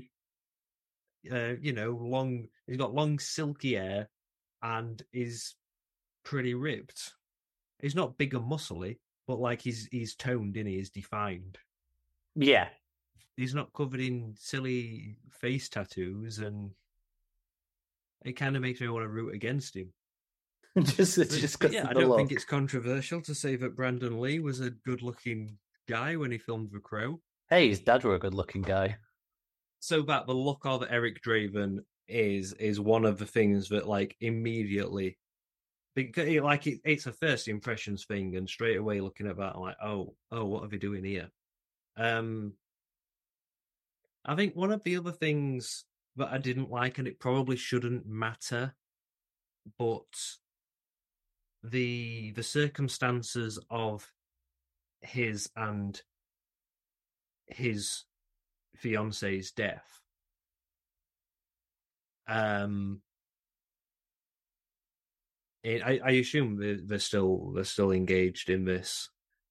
Long. He's got long, silky hair, and is pretty ripped. He's not big and muscly, but like he's toned in. He's defined. Yeah. He's not covered in silly face tattoos, and it kind of makes me want to root against him. just because I don't think it's controversial to say that Brandon Lee was a good-looking guy when he filmed The Crow. Hey, his dad were a good-looking guy. So that the look of Eric Draven is one of the things that like immediately, because it's a first impressions thing, and straight away looking at that, I'm like, oh, what are they doing here? I think one of the other things that I didn't like, and it probably shouldn't matter, but the circumstances of his and his fiance's death. I assume they're still engaged in this.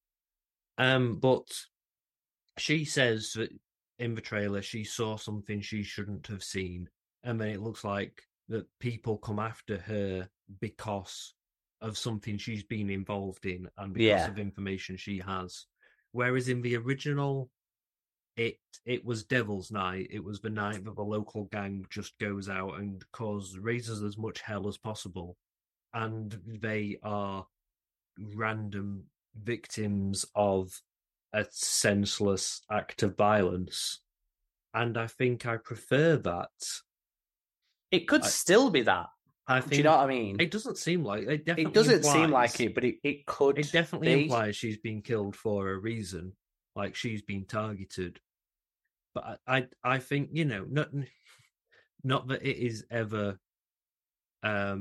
But she says that in the trailer she saw something she shouldn't have seen, and then it looks like that people come after her because of something she's been involved in and because of information she has. Whereas in the original, it was Devil's Night. It was the night that the local gang just goes out and raises as much hell as possible, and they are random victims of a senseless act of violence. And I think I prefer that. It could still be that. I think, do you know what I mean? It doesn't seem like it. Definitely it doesn't implies, seem like it, but it could. It definitely be. implies she's been killed for a reason, like she's been targeted. But I think not that it is ever. Are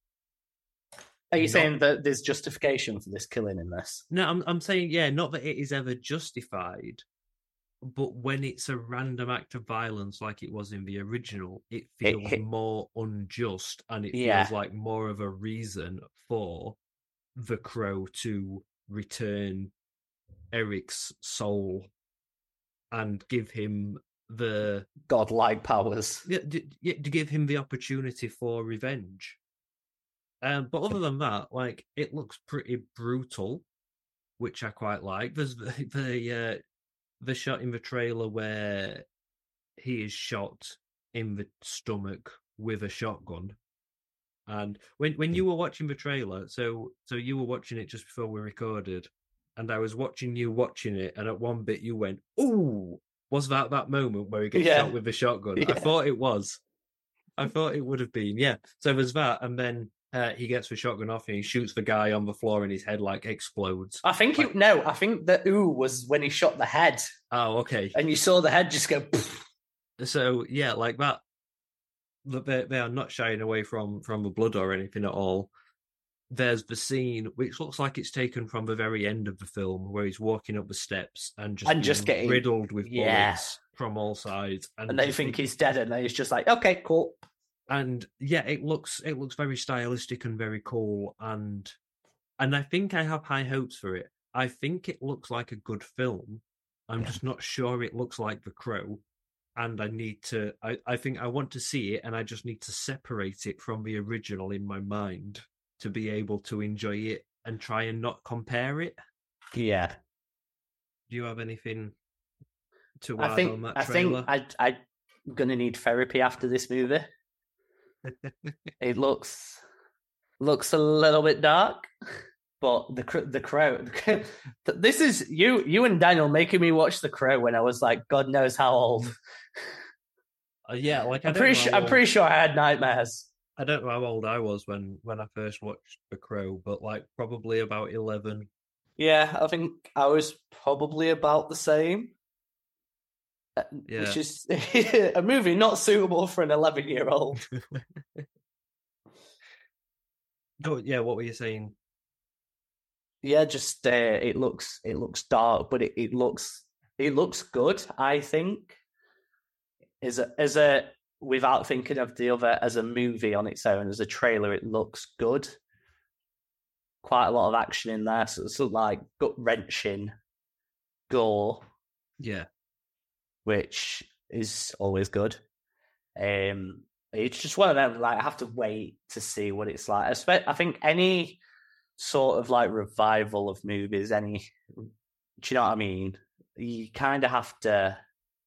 you saying that there's justification for this killing in this? No, I'm saying not that it is ever justified, but when it's a random act of violence like it was in the original, it feels more unjust, and it feels like more of a reason for the Crow to return Eric's soul and give him the godlike powers. To give him the opportunity for revenge. But other than that, like, it looks pretty brutal, which I quite like. There's the shot in the trailer where he is shot in the stomach with a shotgun. And when you were watching the trailer, so you were watching it just before we recorded, and I was watching you watching it, and at one bit you went, "Ooh, was that moment where he gets shot with the shotgun?" Yeah. I thought it was. I thought it would have been, yeah. So there's that, and then he gets the shotgun off and he shoots the guy on the floor and his head like explodes. I think I think the ooh was when he shot the head. Oh, okay. And you saw the head just go. Poof. So yeah, like that. They are not shying away from the blood or anything at all. There's the scene which looks like it's taken from the very end of the film, where he's walking up the steps and just getting riddled with bullets from all sides, and they think he's dead, and he's just like, okay, cool. And yeah, it looks very stylistic and very cool, and I think I have high hopes for it. I think it looks like a good film. I'm just not sure it looks like The Crow. And I need to, I think I want to see it, and I just need to separate it from the original in my mind to be able to enjoy it and try and not compare it. Yeah. Do you have anything to add on that trailer? I think I'm going to need therapy after this movie. It looks a little bit dark. But the Crow, this is you and Daniel making me watch The Crow when I was like God knows how old. Yeah, like I'm pretty sure I had nightmares. I don't know how old I was when I first watched The Crow, but like probably about 11. Yeah, I think I was probably about the same. Yeah. Which is a movie not suitable for an 11-year-old. Oh, yeah, what were you saying? Yeah, just it looks dark, but it looks good. I think as a without thinking of the other as a movie on its own, as a trailer, it looks good. Quite a lot of action in there, so it's like gut wrenching gore. Yeah, which is always good. It's just one of them. Like I have to wait to see what it's like. I think any sort of like revival of movies, do you know what I mean? You kind of have to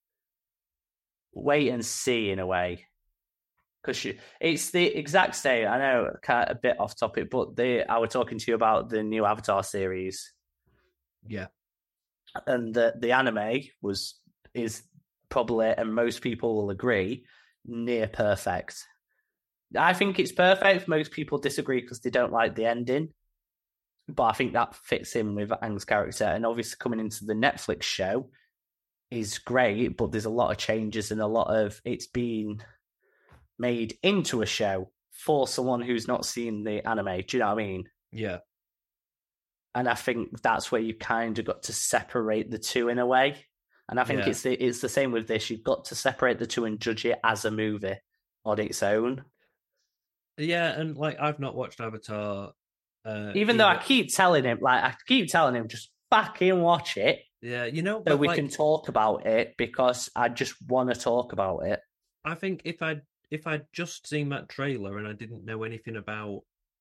wait and see in a way because it's the exact same. I know, kind of a bit off topic, but I was talking to you about the new Avatar series. Yeah, and the anime is probably, and most people will agree, near perfect. I think it's perfect. Most people disagree because they don't like the ending, but I think that fits in with Aang's character. And obviously, coming into the Netflix show is great, but there's a lot of changes and a lot of it's being made into a show for someone who's not seen the anime. Do you know what I mean? Yeah. And I think that's where you kind of got to separate the two in a way. And I think it's the same with this. You've got to separate the two and judge it as a movie on its own. Yeah, and like I've not watched Avatar. Even though I keep telling him, just fucking watch it. Yeah, you know, so we can talk about it because I just want to talk about it. I think if I'd just seen that trailer and I didn't know anything about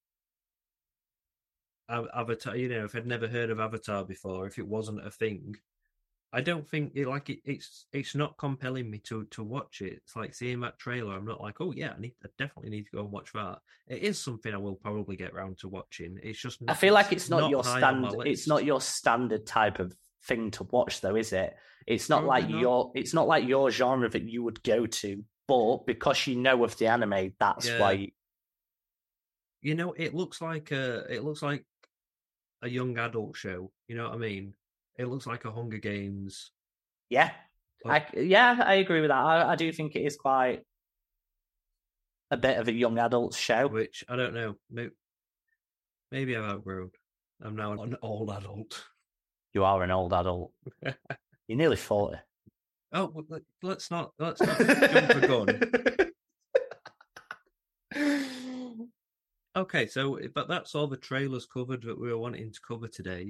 Avatar, you know, if I'd never heard of Avatar before, if it wasn't a thing, I don't think it's not compelling me to watch it. It's like seeing that trailer. I'm not like, oh yeah, I definitely need to go and watch that. It is something I will probably get around to watching. It's just I feel like it's not your standard. It's not your standard type of thing to watch, though, is it? It's not it's not like your genre that you would go to, but because you know of the anime, that's why. You know, it looks like a young adult show. You know what I mean? It looks like a Hunger Games. Yeah, I agree with that. I do think it is quite a bit of a young adult show. Which I don't know. Maybe I've outgrown. I'm now an old adult. You are an old adult. You're nearly 40. Oh, well, let's not jump the gun. Okay, so but that's all the trailers covered that we were wanting to cover today.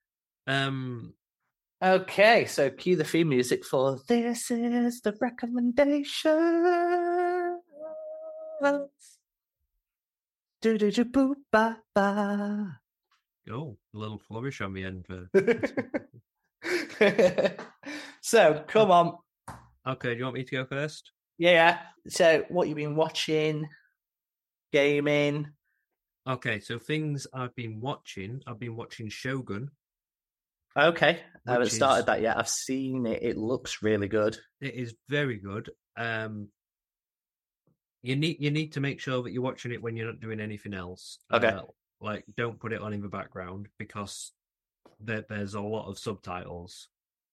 Okay, so cue the theme music for This Is the Recommendation. Do-do-do-boo-ba-ba. Oh, a little flourish on the end there. So, come on. Okay, do you want me to go first? Yeah. So, what you been watching? Gaming? Okay, so things I've been watching Shogun. Okay, I haven't started that yet. I've seen it. It looks really good. It is very good. You need to make sure that you're watching it when you're not doing anything else. Okay. Like, don't put it on in the background because there's a lot of subtitles.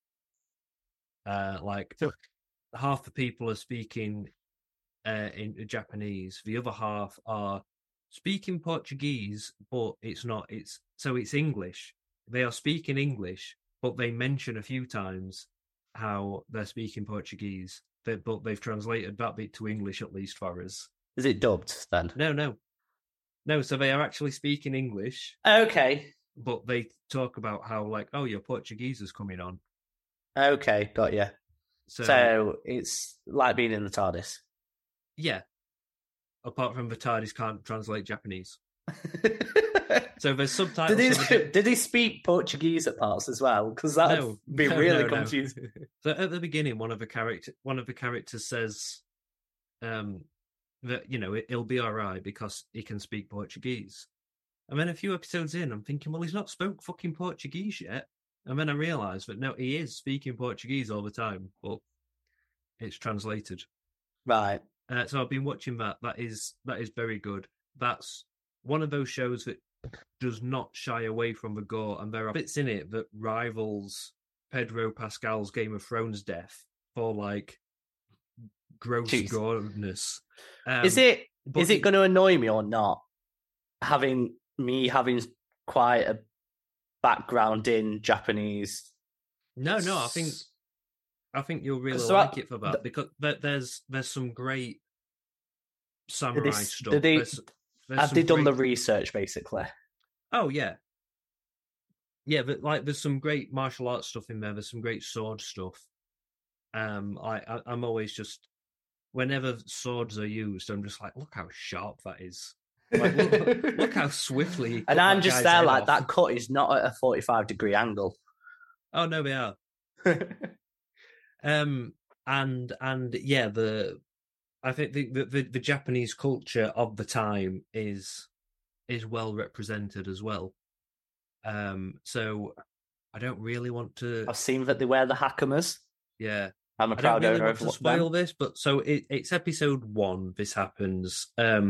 Like half the people are speaking in Japanese. The other half are speaking Portuguese, but it's not. It's English. They are speaking English, but they mention a few times how they're speaking Portuguese. But they've translated that bit to English at least for us. Is it dubbed then? No. So they are actually speaking English. Okay. But they talk about how, like, oh, your Portuguese is coming on. Okay, got you. So it's like being in the TARDIS. Yeah. Apart from the TARDIS can't translate Japanese. So there's subtitles. Did he speak Portuguese at parts as well? Because that would be really confusing. So at the beginning, one of the characters says, that, you know, it'll be all right because he can speak Portuguese. And then a few episodes in, I'm thinking, well, he's not spoke fucking Portuguese yet. And then I realised that no, he is speaking Portuguese all the time, but it's translated. Right. So I've been watching that. That is very good. That's one of those shows that does not shy away from the gore, and there are bits in it that rivals Pedro Pascal's Game of Thrones death for like gross goreness. Is it going to annoy me or not? Having quite a background in Japanese. No, I think you'll really like it for that, because there's some great samurai stuff. Have they done the research basically? Oh yeah, but like there's some great martial arts stuff in there. There's some great sword stuff. I'm always just, whenever swords are used, I'm just like, look how sharp that is. Like, look how swiftly. And I'm just there like, that cut is not at a 45-degree angle. Oh no, they are. And yeah, I think the Japanese culture of the time is well represented as well. So I don't really want to. I've seen that they wear the hakamas. Yeah, I'm a proud owner of them. I don't really want to spoil this, but so it's episode 1. This happens.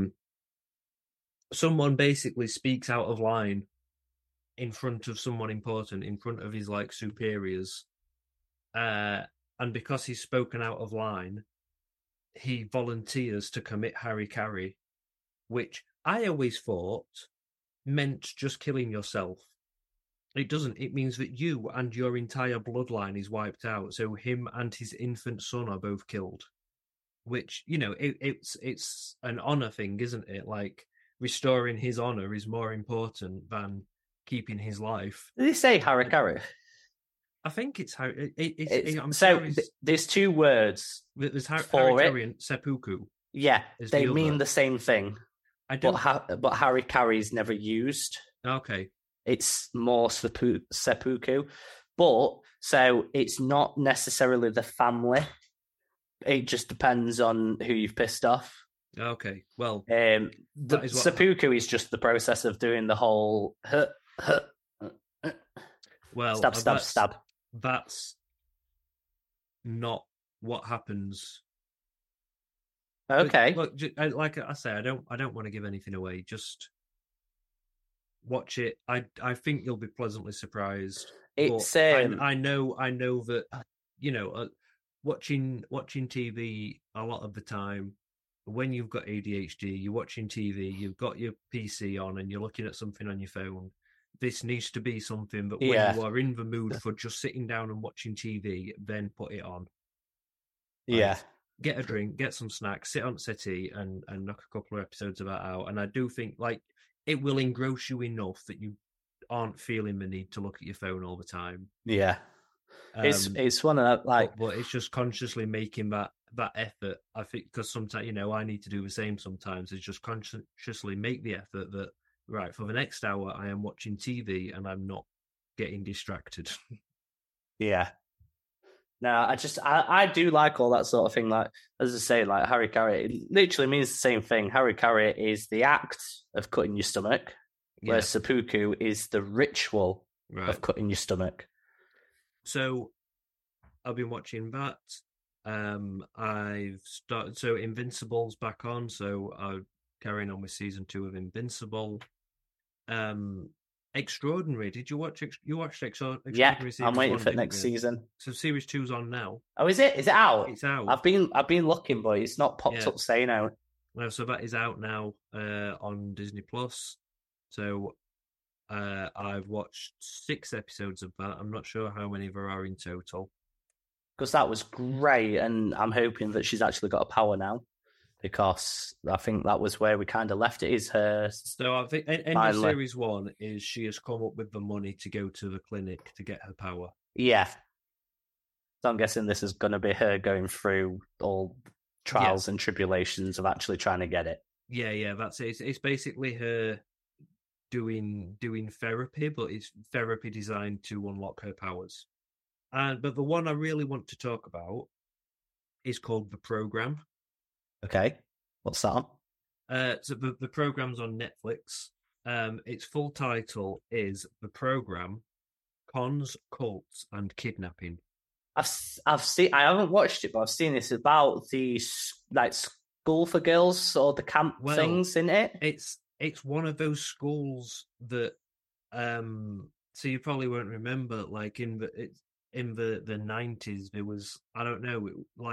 Someone basically speaks out of line in front of someone important, in front of his like superiors, and because he's spoken out of line, he volunteers to commit harikari, which I always thought meant just killing yourself. It doesn't. It means that you and your entire bloodline is wiped out. So him and his infant son are both killed. Which, you know, it's an honor thing, isn't it? Like, restoring his honor is more important than keeping his life. Did he say harikari? I think it's how there's 2 words. There's harikari and seppuku. Yeah, they mean the same thing. But harikari is never used. Okay. It's more seppuku. But, so it's not necessarily the family. It just depends on who you've pissed off. Okay, well... the seppuku is just the process of doing the whole... Well, stab. That's not what happens. Okay. Look, like I say, I don't want to give anything away. Just watch it. I think you'll be pleasantly surprised. It's I know that, you know, watching TV a lot of the time, when you've got ADHD, you're watching TV, you've got your PC on, and you're looking at something on your phone. This needs to be something that when you are in the mood for just sitting down and watching TV, then put it on. Yeah. Get a drink, get some snacks, sit on the settee, and knock a couple of episodes of that out. And I do think, like, it will engross you enough that you aren't feeling the need to look at your phone all the time. Yeah. It's one of that, like... But it's just consciously making that effort, I think, because sometimes, you know, I need to do the same sometimes, is just consciously make the effort that, right, for the next hour, I am watching TV and I'm not getting distracted. Yeah. No, I do like all that sort of thing. Like, as I say, like harikari, it literally means the same thing. Harikari is the act of cutting your stomach, whereas seppuku is the ritual of cutting your stomach. So, I've been watching that. I've started. So, Invincible's back on. So, I'm carrying on with season 2 of Invincible. Extraordinary. Did you watch? You watched Extraordinary? Yeah, I'm waiting for next season. So series 2's on now. Oh, is it? Is it out? It's out. I've been looking, but it's not popped up saying out. No, so that is out now on Disney Plus. So I've watched 6 episodes of that. I'm not sure how many there are in total. Because that was great, and I'm hoping that she's actually got a power now. Because I think that was where we kind of left it. Is her? So I think end of series 1 is she has come up with the money to go to the clinic to get her power. Yeah. So I'm guessing this is going to be her going through all trials and tribulations of actually trying to get it. Yeah, that's it. It's basically her doing therapy, but it's therapy designed to unlock her powers. But the one I really want to talk about is called The Program. Okay, what's that on? So the program's on Netflix. Its full title is The Program: Cons, Cults, and Kidnapping. I've seen. I haven't watched it, but I've seen this about the like school for girls or the camp things in it. It's one of those schools that so you probably won't remember, like in the 90s there was, I don't know,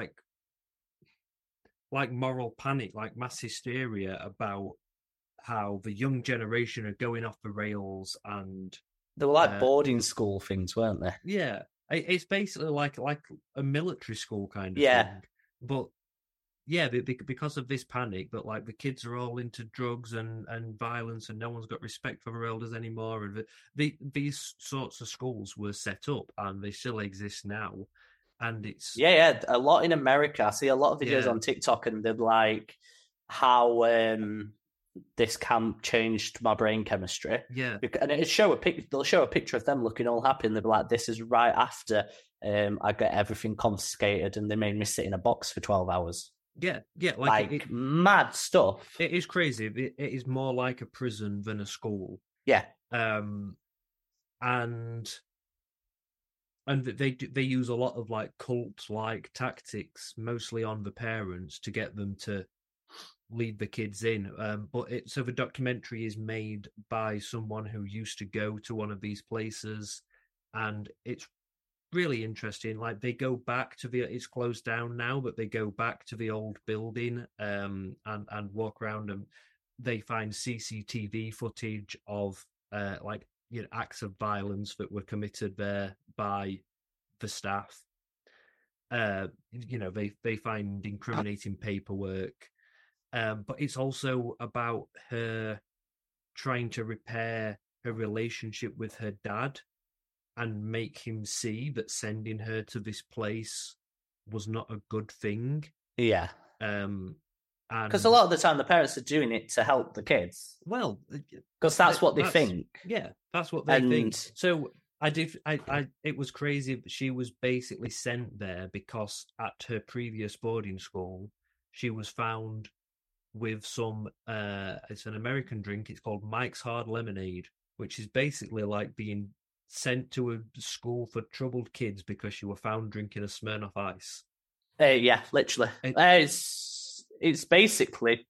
like moral panic, like mass hysteria about how the young generation are going off the rails, and They were like boarding school things, weren't they? yeah, it's basically like a military school kind of Yeah. thing. But yeah, because of this panic that like the kids are all into drugs and violence, and no one's got respect for their elders anymore, and these sorts of schools were set up, and they still exist now. And it's yeah, a lot in America. I see a lot of videos on TikTok, and they're like how this camp changed my brain chemistry. Yeah, and they'll show a picture of them looking all happy, and they'll be like, "This is right after I got everything confiscated, and they made me sit in a box for 12 hours." Yeah, like mad stuff. It is crazy. It is more like a prison than a school. Yeah, and they use a lot of like cult-like tactics, mostly on the parents, to get them to lead the kids in. So the documentary is made by someone who used to go to one of these places, and it's really interesting. Like they go back to it's closed down now, but they go back to the old building and walk around, and they find CCTV footage of acts of violence that were committed there by the staff. They find incriminating paperwork, but it's also about her trying to repair her relationship with her dad and make him see that sending her to this place was not a good thing. Yeah. Because a lot of the time the parents are doing it to help the kids. Well, because that's what they think. Yeah, that's what they think. So it was crazy. She was basically sent there because at her previous boarding school, she was found with some, it's an American drink. It's called Mike's Hard Lemonade, which is basically like being sent to a school for troubled kids because you were found drinking a Smirnoff Ice. Yeah, literally. It's basically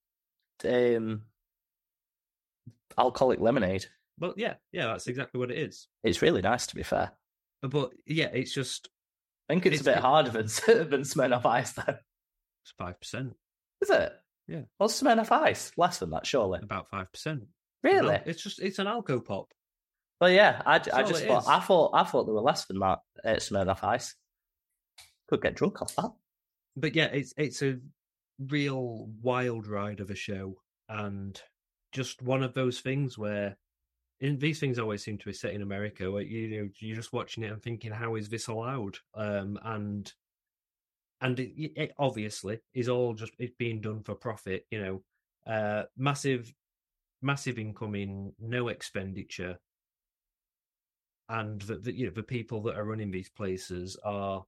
alcoholic lemonade. Well, yeah, that's exactly what it is. It's really nice, to be fair. But yeah, it's just... I think it's a bit harder than Smirnoff Ice, though. It's 5%. Is it? Yeah. What's Smirnoff Ice? Less than that, surely. About 5%. Really? It's an alco pop. Well, yeah, I thought they were less than that at Smirnoff Ice. Could get drunk off that. But yeah, it's a real wild ride of a show, and just one of those things where these things always seem to be set in America, where you're just watching it and thinking, how is this allowed? And it obviously is all just it's being done for profit. Massive income, no expenditure. And the people that are running these places are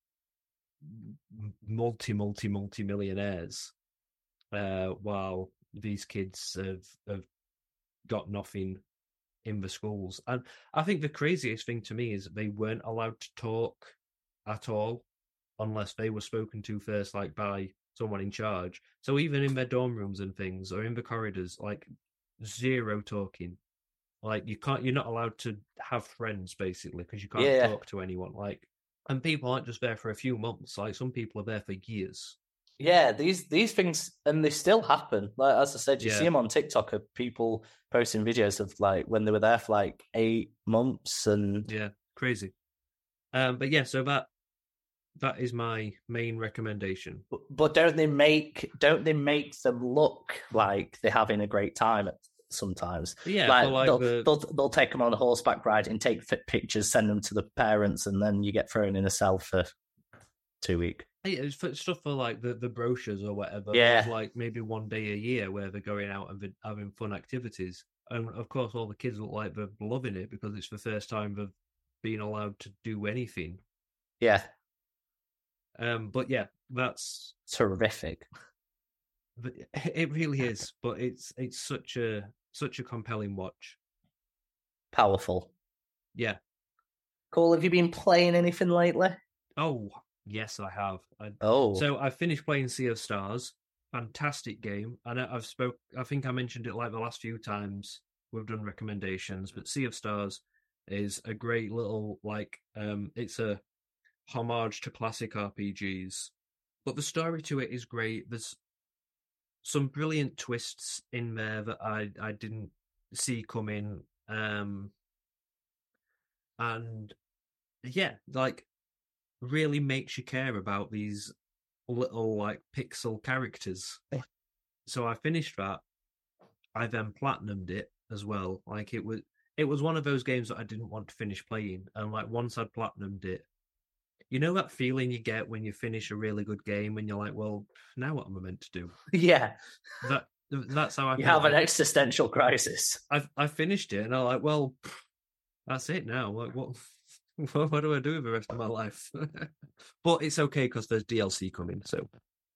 multi-millionaires, while these kids have got nothing in the schools. And I think the craziest thing to me is that they weren't allowed to talk at all unless they were spoken to first, like by someone in charge. So even in their dorm rooms and things, or in the corridors, like zero talking. Like you're not allowed to have friends basically because you can't talk to anyone. Like, and people aren't just there for a few months. Like some people are there for years. Yeah, these things, and they still happen. Like as I said, you see them on TikTok of people posting videos of like when they were there for like 8 months, and crazy. But yeah, so that is my main recommendation. But don't they make them look like they're having a great time sometimes? Yeah, like they'll take them on a horseback ride and take pictures, send them to the parents, and then you get thrown in a cell for 2 weeks. It's stuff for like the brochures or whatever. Yeah, like maybe one day a year where they're going out and having fun activities, and of course all the kids look like they're loving it because it's the first time they've been allowed to do anything. Yeah. But yeah, that's terrific. It really is, but it's such a such a compelling watch. Powerful. Yeah. Cool. Have you been playing anything lately? Oh, yes, I have. Oh, So I finished playing Sea of Stars. Fantastic game. And I think I mentioned it like the last few times we've done recommendations, but Sea of Stars is a great little, it's a homage to classic RPGs. But the story to it is great. There's some brilliant twists in there that I didn't see coming. And yeah, like really makes you care about these little like pixel characters. So I finished that. I then platinumed it as well. Like it was one of those games that I didn't want to finish playing, and like once I'd platinumed it, you know that feeling you get when you finish a really good game, and you're like, well, now what am I meant to do? yeah. That's how I You felt. have an existential crisis. I finished it, and I'm like, well, that's it now. Like what? What do I do with the rest of my life? But it's okay because there's DLC coming, so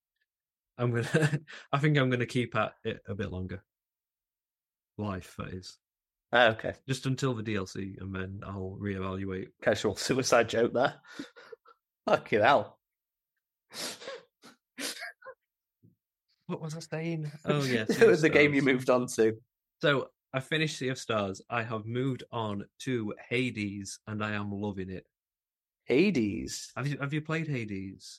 I think I'm gonna keep at it a bit longer. Life, that is. Okay. Just until the DLC, and then I'll reevaluate. Casual suicide joke there. Fucking hell. What was I saying? Oh, yeah. It was the game you moved on to. So I finished Sea of Stars. I have moved on to Hades, and I am loving it. Hades. Have you played Hades?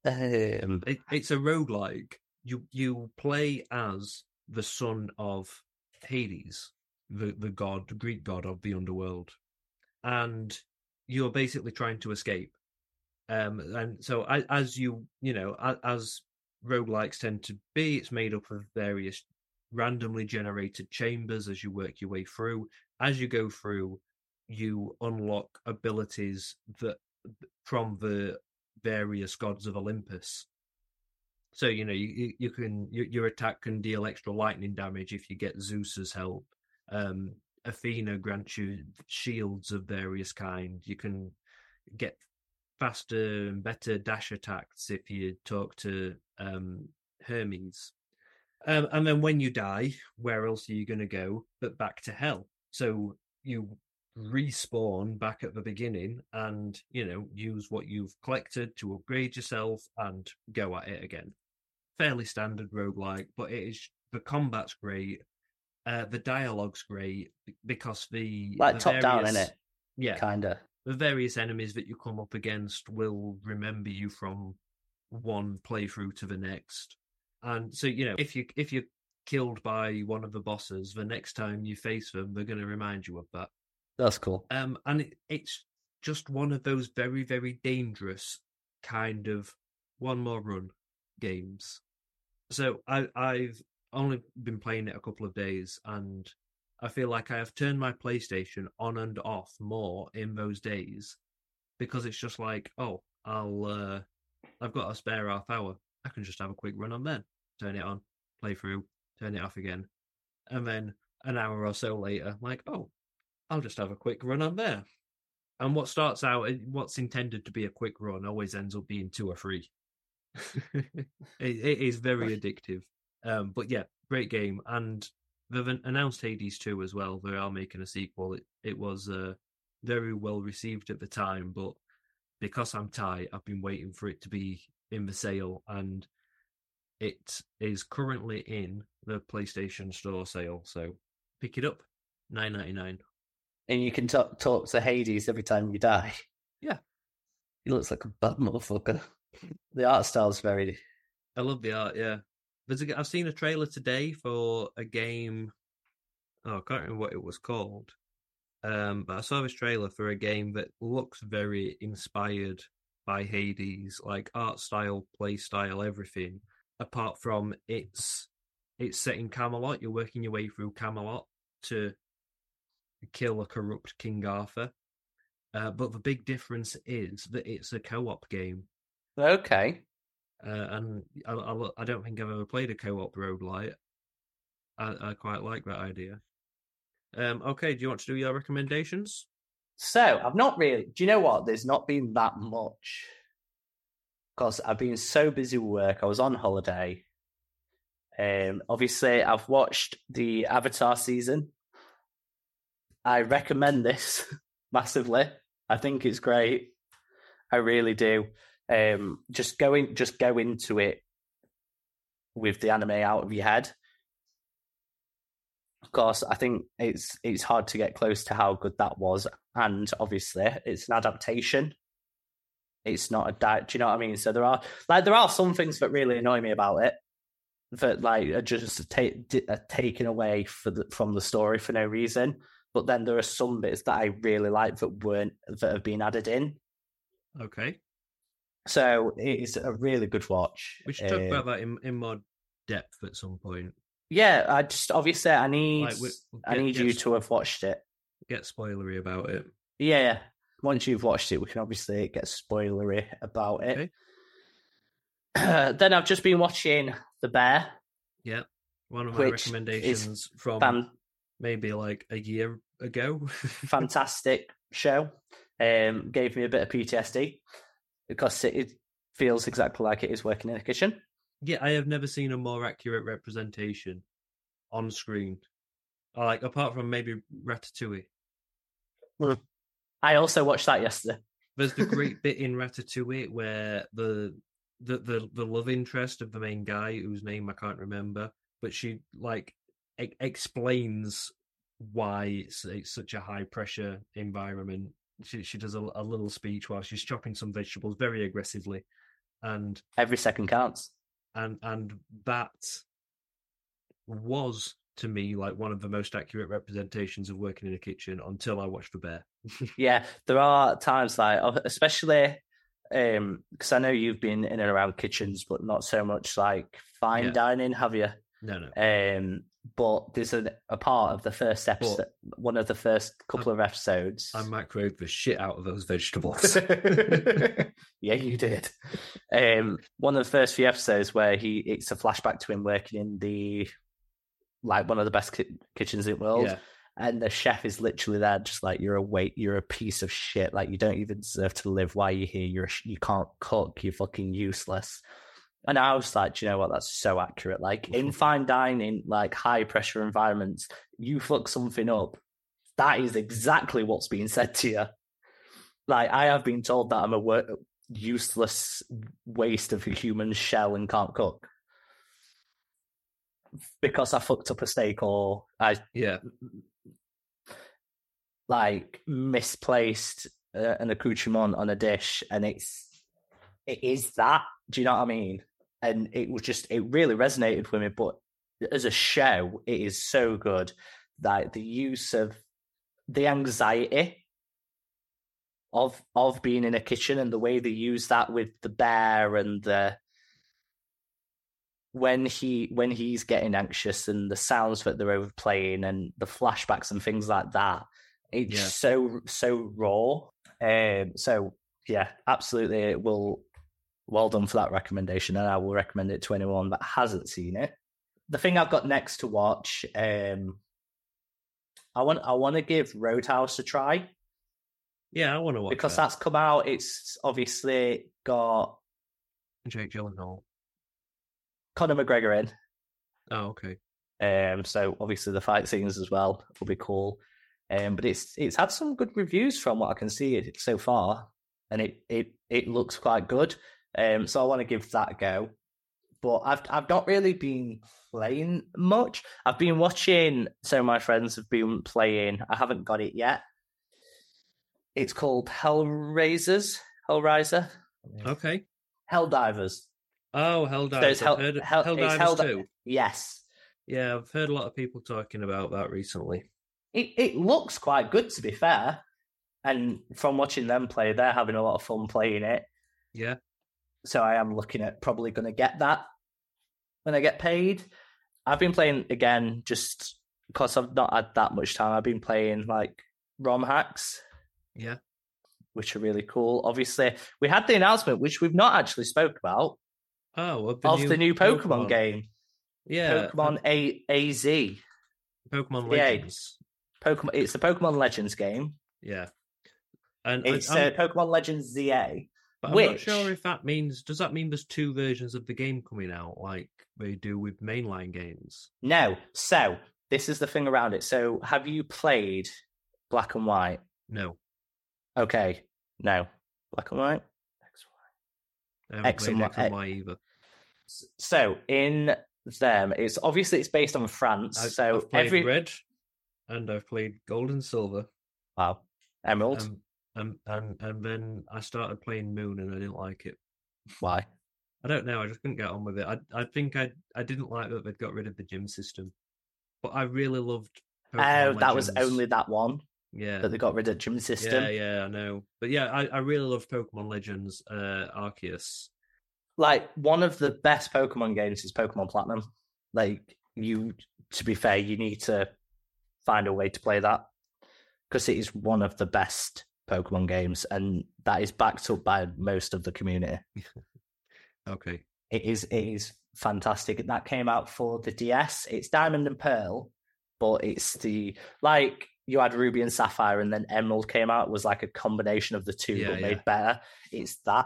It's a roguelike. You play as the son of Hades, the Greek god of the underworld, and you're basically trying to escape. And so as as roguelikes tend to be, it's made up of various randomly generated chambers as you work your way through. As you go through, you unlock abilities that from the various gods of Olympus. So your attack can deal extra lightning damage if you get Zeus's help. Athena grants you shields of various kind. You can get faster and better dash attacks if you talk to Hermes. And then when you die, where else are you going to go but back to hell? So you respawn back at the beginning and, use what you've collected to upgrade yourself and go at it again. Fairly standard roguelike, but the combat's great. The dialogue's great because the top down, isn't it? Yeah. Kinda. The various enemies that you come up against will remember you from one playthrough to the next. And so, if you're killed by one of the bosses, the next time you face them, they're going to remind you of that. That's cool. And it's just one of those very, very dangerous kind of one more run games. So I've only been playing it a couple of days, and I feel like I have turned my PlayStation on and off more in those days because it's just like, oh, I've got a spare half hour. I can just have a quick run on then. Turn it on, play through, turn it off again. And then an hour or so later, I'm like, oh, I'll just have a quick run on there. And what's intended to be a quick run always ends up being 2 or 3. It is very addictive. But yeah, great game. And they've announced Hades 2 as well. They are making a sequel. It was very well received at the time, but because I'm tight, I've been waiting for it to be in the sale, and it is currently in the PlayStation Store sale. So pick it up, $9.99. And you can talk to Hades every time you die. Yeah. He looks like a bad motherfucker. The art style's very... I love the art, yeah. I've seen a trailer today for a game. Oh, I can't remember what it was called. But I saw this trailer for a game that looks very inspired by Hades, like art style, play style, everything. Apart from it's set in Camelot. You're working your way through Camelot to kill a corrupt King Arthur. But the big difference is that it's a co-op game. Okay. And I don't think I've ever played a co-op roguelite. I quite like that idea. Okay, do you want to do your recommendations? So, I've not really... Do you know what? There's not been that much. Because I've been so busy with work. I was on holiday. Obviously, I've watched the Avatar season. I recommend this massively. I think it's great. I really do. Just go into it with the anime out of your head. Of course, I think it's hard to get close to how good that was, and obviously, it's an adaptation. It's not a do you know what I mean? So there are some things that really annoy me about it, that like are just taken away from the story for no reason. But then there are some bits that I really like that have been added in. Okay. So it's a really good watch. We should talk about that in more depth at some point. Yeah, I need you to have watched it. Get spoilery about it. Yeah. Once you've watched it, we can obviously get spoilery about it. Okay. Then I've just been watching The Bear. Yeah, one of my recommendations from maybe like a year ago. Fantastic show. Gave me a bit of PTSD because it feels exactly like it is working in a kitchen. Yeah, I have never seen a more accurate representation on screen. Like, apart from maybe Ratatouille. I also watched that yesterday. There's the great bit in Ratatouille where the love interest of the main guy, whose name I can't remember, but she like explains why it's such a high pressure environment. She does a little speech while she's chopping some vegetables very aggressively, and every second counts. And that was, to me, like one of the most accurate representations of working in a kitchen until I watched The Bear. Yeah, there are times like, especially because I know you've been in and around kitchens, but not so much like fine dining, have you? No. But there's a part of the first episode, one of the first couple of episodes. I microwaved the shit out of those vegetables. Yeah, you did. One of the first few episodes where it's a flashback to him working in the one of the best kitchens in the world. Yeah. And the chef is literally there, just like, you're a piece of shit. Like, you don't even deserve to live. Why are you here? You can't cook. You're fucking useless. And I was like, do you know what? That's so accurate. Like, in fine dining, like high pressure environments, you fuck something up, that is exactly what's being said to you. Like, I have been told that I'm a useless waste of a human shell and can't cook because I fucked up a steak, or misplaced an accoutrement on a dish, and it is that. Do you know what I mean? And it really resonated with me. But as a show, it is so good. Like, the use of the anxiety of being in a kitchen, and the way they use that with the bear, and when he's getting anxious, and the sounds that they're overplaying, and the flashbacks and things like that. It's so raw. So yeah, absolutely. Well done for that recommendation, and I will recommend it to anyone that hasn't seen it. The thing I've got next to watch, I want to give Roadhouse a try. Yeah, I want to watch because that's come out. It's obviously got Jake Gyllenhaal, Conor McGregor in. Oh, okay. So obviously the fight scenes as well will be cool. But it's had some good reviews from what I can see so far, and it looks quite good. So I want to give that a go. But I've not really been playing much. I've been watching. So my friends have been playing. I haven't got it yet. It's called Hellraiser. Okay. Helldivers. Oh, Helldivers. So Helldivers 2. Yes. Yeah, I've heard a lot of people talking about that recently. It looks quite good, to be fair. And from watching them play, they're having a lot of fun playing it. Yeah. So I am looking at probably going to get that when I get paid. I've been playing again just because I've not had that much time. I've been playing like ROM hacks. Yeah. Which are really cool. Obviously, we had the announcement, which we've not actually spoke about. Oh, of the new Pokemon game. Yeah. Pokemon AZ. Pokemon Legends. It's the Pokemon Legends game. Yeah. And it's Pokemon Legends ZA. But I'm not sure if that means. Does that mean there's two versions of the game coming out, like they do with mainline games? No. So this is the thing around it. So have you played Black and White? No. Okay. No. Black and White? I haven't played X and Y either. So in them, it's based on France. I've played Red, and I've played Gold and Silver. Wow. Emerald. And then I started playing Moon, and I didn't like it. Why? I don't know. I just couldn't get on with it. I think I didn't like that they'd got rid of the gym system, but I really loved Pokemon that Legends. was only that one. Yeah, that they got rid of gym system. Yeah, I know. But yeah, I really loved Pokemon Legends Arceus. Like, one of the best Pokemon games is Pokemon Platinum. Like, to be fair, you need to find a way to play that because it is one of the best Pokemon games, and that is backed up by most of the community. Okay. It is fantastic. That came out for the DS. It's Diamond and Pearl, but it's you had Ruby and Sapphire, and then Emerald came out. It was like a combination of the two, but made better. It's that.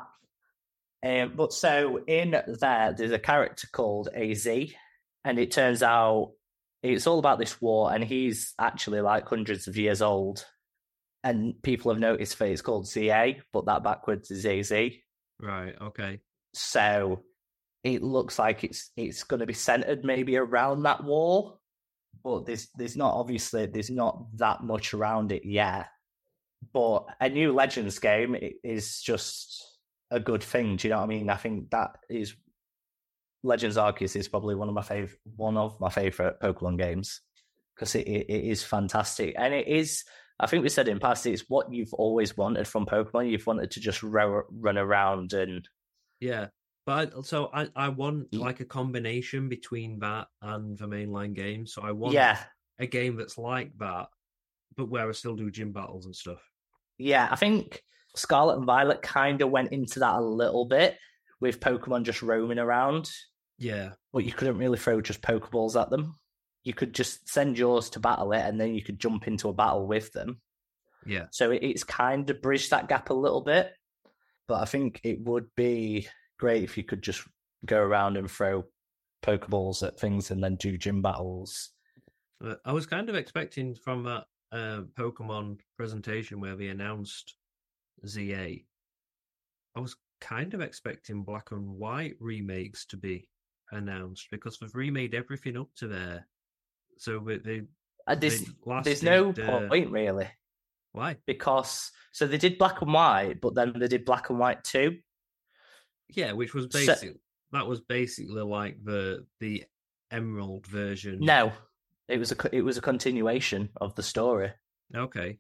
But so in there's a character called AZ, and it turns out it's all about this war, and he's actually like hundreds of years old. And people have noticed that it's called ZA, but that backwards is AZ. Right, okay. So it looks like it's going to be centered maybe around that war, but there's not that much around it yet. But a new Legends game is just a good thing. Do you know what I mean? I think that is Legends Arceus is probably one of my favorite Pokemon games because it is fantastic, and it is. I think we said in past, it's what you've always wanted from Pokemon. You've wanted to just run around and But I want like a combination between that and the mainline game. So I want a game that's like that, but where I still do gym battles and stuff. Yeah, I think Scarlet and Violet kind of went into that a little bit with Pokemon just roaming around. Yeah. But you couldn't really throw just Pokeballs at them. You could just send yours to battle it, and then you could jump into a battle with them. Yeah. So it's kind of bridged that gap a little bit. But I think it would be great if you could just go around and throw Pokeballs at things and then do gym battles. I was kind of expecting from that Pokemon presentation where they announced ZA, I was kind of expecting Black and White remakes to be announced because they've remade everything up to there. So there's no point really. Why? Because so they did Black and White, but then they did Black and White 2. Yeah, which was that was basically like the Emerald version. No, it was a continuation of the story. Okay.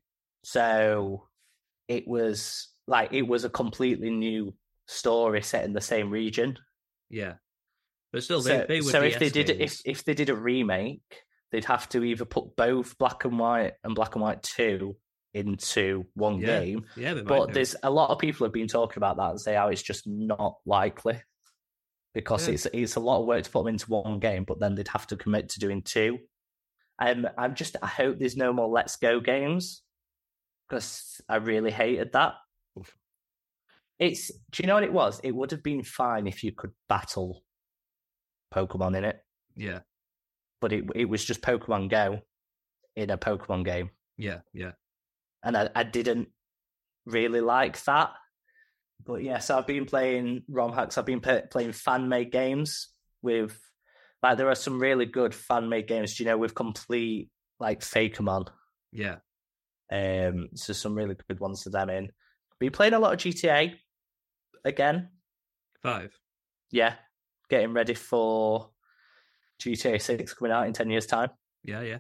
So it was a completely new story set in the same region. Yeah, but still, they would. So if they did a remake, they'd have to either put both Black and White and Black and White 2 into one game. Yeah, but there's a lot of people have been talking about that and say how it's just not likely because it's a lot of work to put them into one game, but then they'd have to commit to doing 2. I hope there's no more Let's Go games because I really hated that. Do you know what it was? It would have been fine if you could battle Pokemon in it. Yeah. But it was just Pokemon Go in a Pokemon game. Yeah. And I didn't really like that. But yeah, so I've been playing ROM hacks. I've been playing fan-made games with... Like, there are some really good fan-made games, with complete, like, Fakemon. Yeah. So some really good ones to them in. Been playing a lot of GTA again. 5. Yeah. Getting ready for GTA 6 coming out in 10 years' time. Yeah.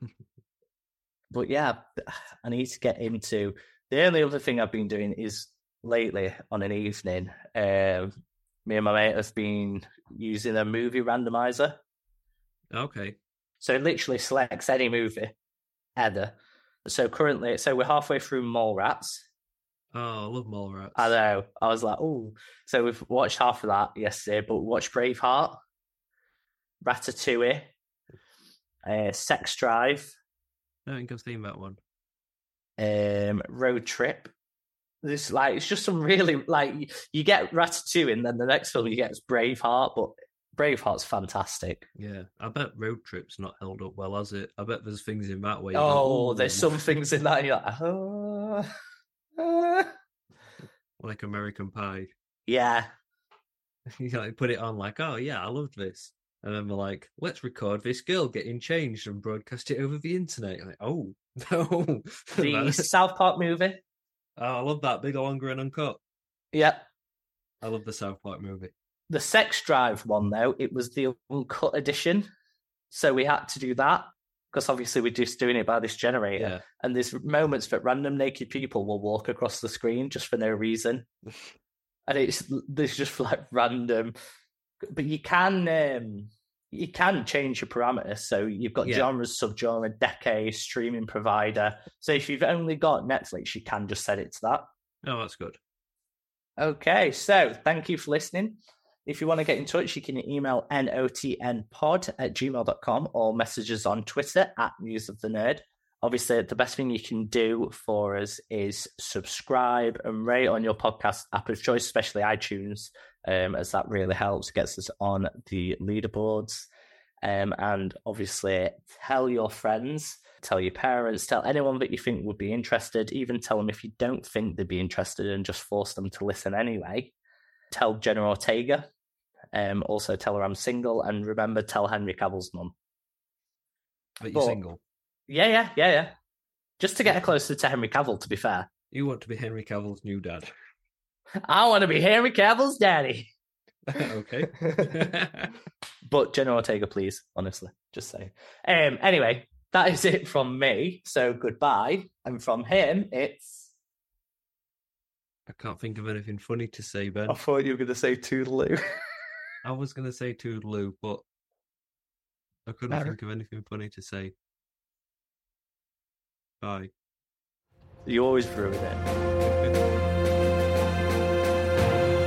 But yeah, I need to get into... The only other thing I've been doing is lately on an evening, me and my mate have been using a movie randomizer. Okay. So it literally selects any movie ever. So we're halfway through Mallrats. Oh, I love Mallrats. I know. I was like, oh. So we've watched half of that yesterday, but we watched Braveheart, Ratatouille, Sex Drive. I don't think I've seen that one. Road Trip. This like it's just some really like you get Ratatouille, and then the next film you get is Braveheart, but Braveheart's fantastic. Yeah, I bet Road Trip's not held up well, has it? I bet there's things in that way. There's some things in that, and you're like, like American Pie. Yeah. You like put it on like, oh yeah, I loved this. And then we're like, let's record this girl getting changed and broadcast it over the internet. Like, oh, no. The South Park movie. Oh, I love that. Bigger, longer, and uncut. Yep. I love the South Park movie. The Sex Drive one, though, it was the uncut edition. So we had to do that because obviously we're just doing it by this generator. Yeah. And there's moments that random naked people will walk across the screen just for no reason. And there's just like random, but you can change your parameters. So you've got genres, subgenre, decade, streaming provider. So if you've only got Netflix, you can just set it to that. Oh, that's good. Okay, so thank you for listening. If you want to get in touch, you can email notnpod@gmail.com or message us on Twitter @NewsOfTheNerd. Obviously, the best thing you can do for us is subscribe and rate on your podcast app of choice, especially iTunes, as that really helps, gets us on the leaderboards. And obviously, tell your friends, tell your parents, tell anyone that you think would be interested, even tell them if you don't think they'd be interested and just force them to listen anyway. Tell Jenna Ortega. Also tell her I'm single, and remember, tell Henry Cavill's mum. But you're single? Yeah. Just to get her closer to Henry Cavill, to be fair. You want to be Henry Cavill's new dad? I want to be Henry Cavill's daddy. Okay. But Jenna Ortega, please, honestly, just say. Anyway, that is it from me. So goodbye. And from him, it's... I can't think of anything funny to say, Ben. I thought you were going to say toodaloo. I was going to say toodaloo, but I couldn't think of anything funny to say. Bye. You always ruin it.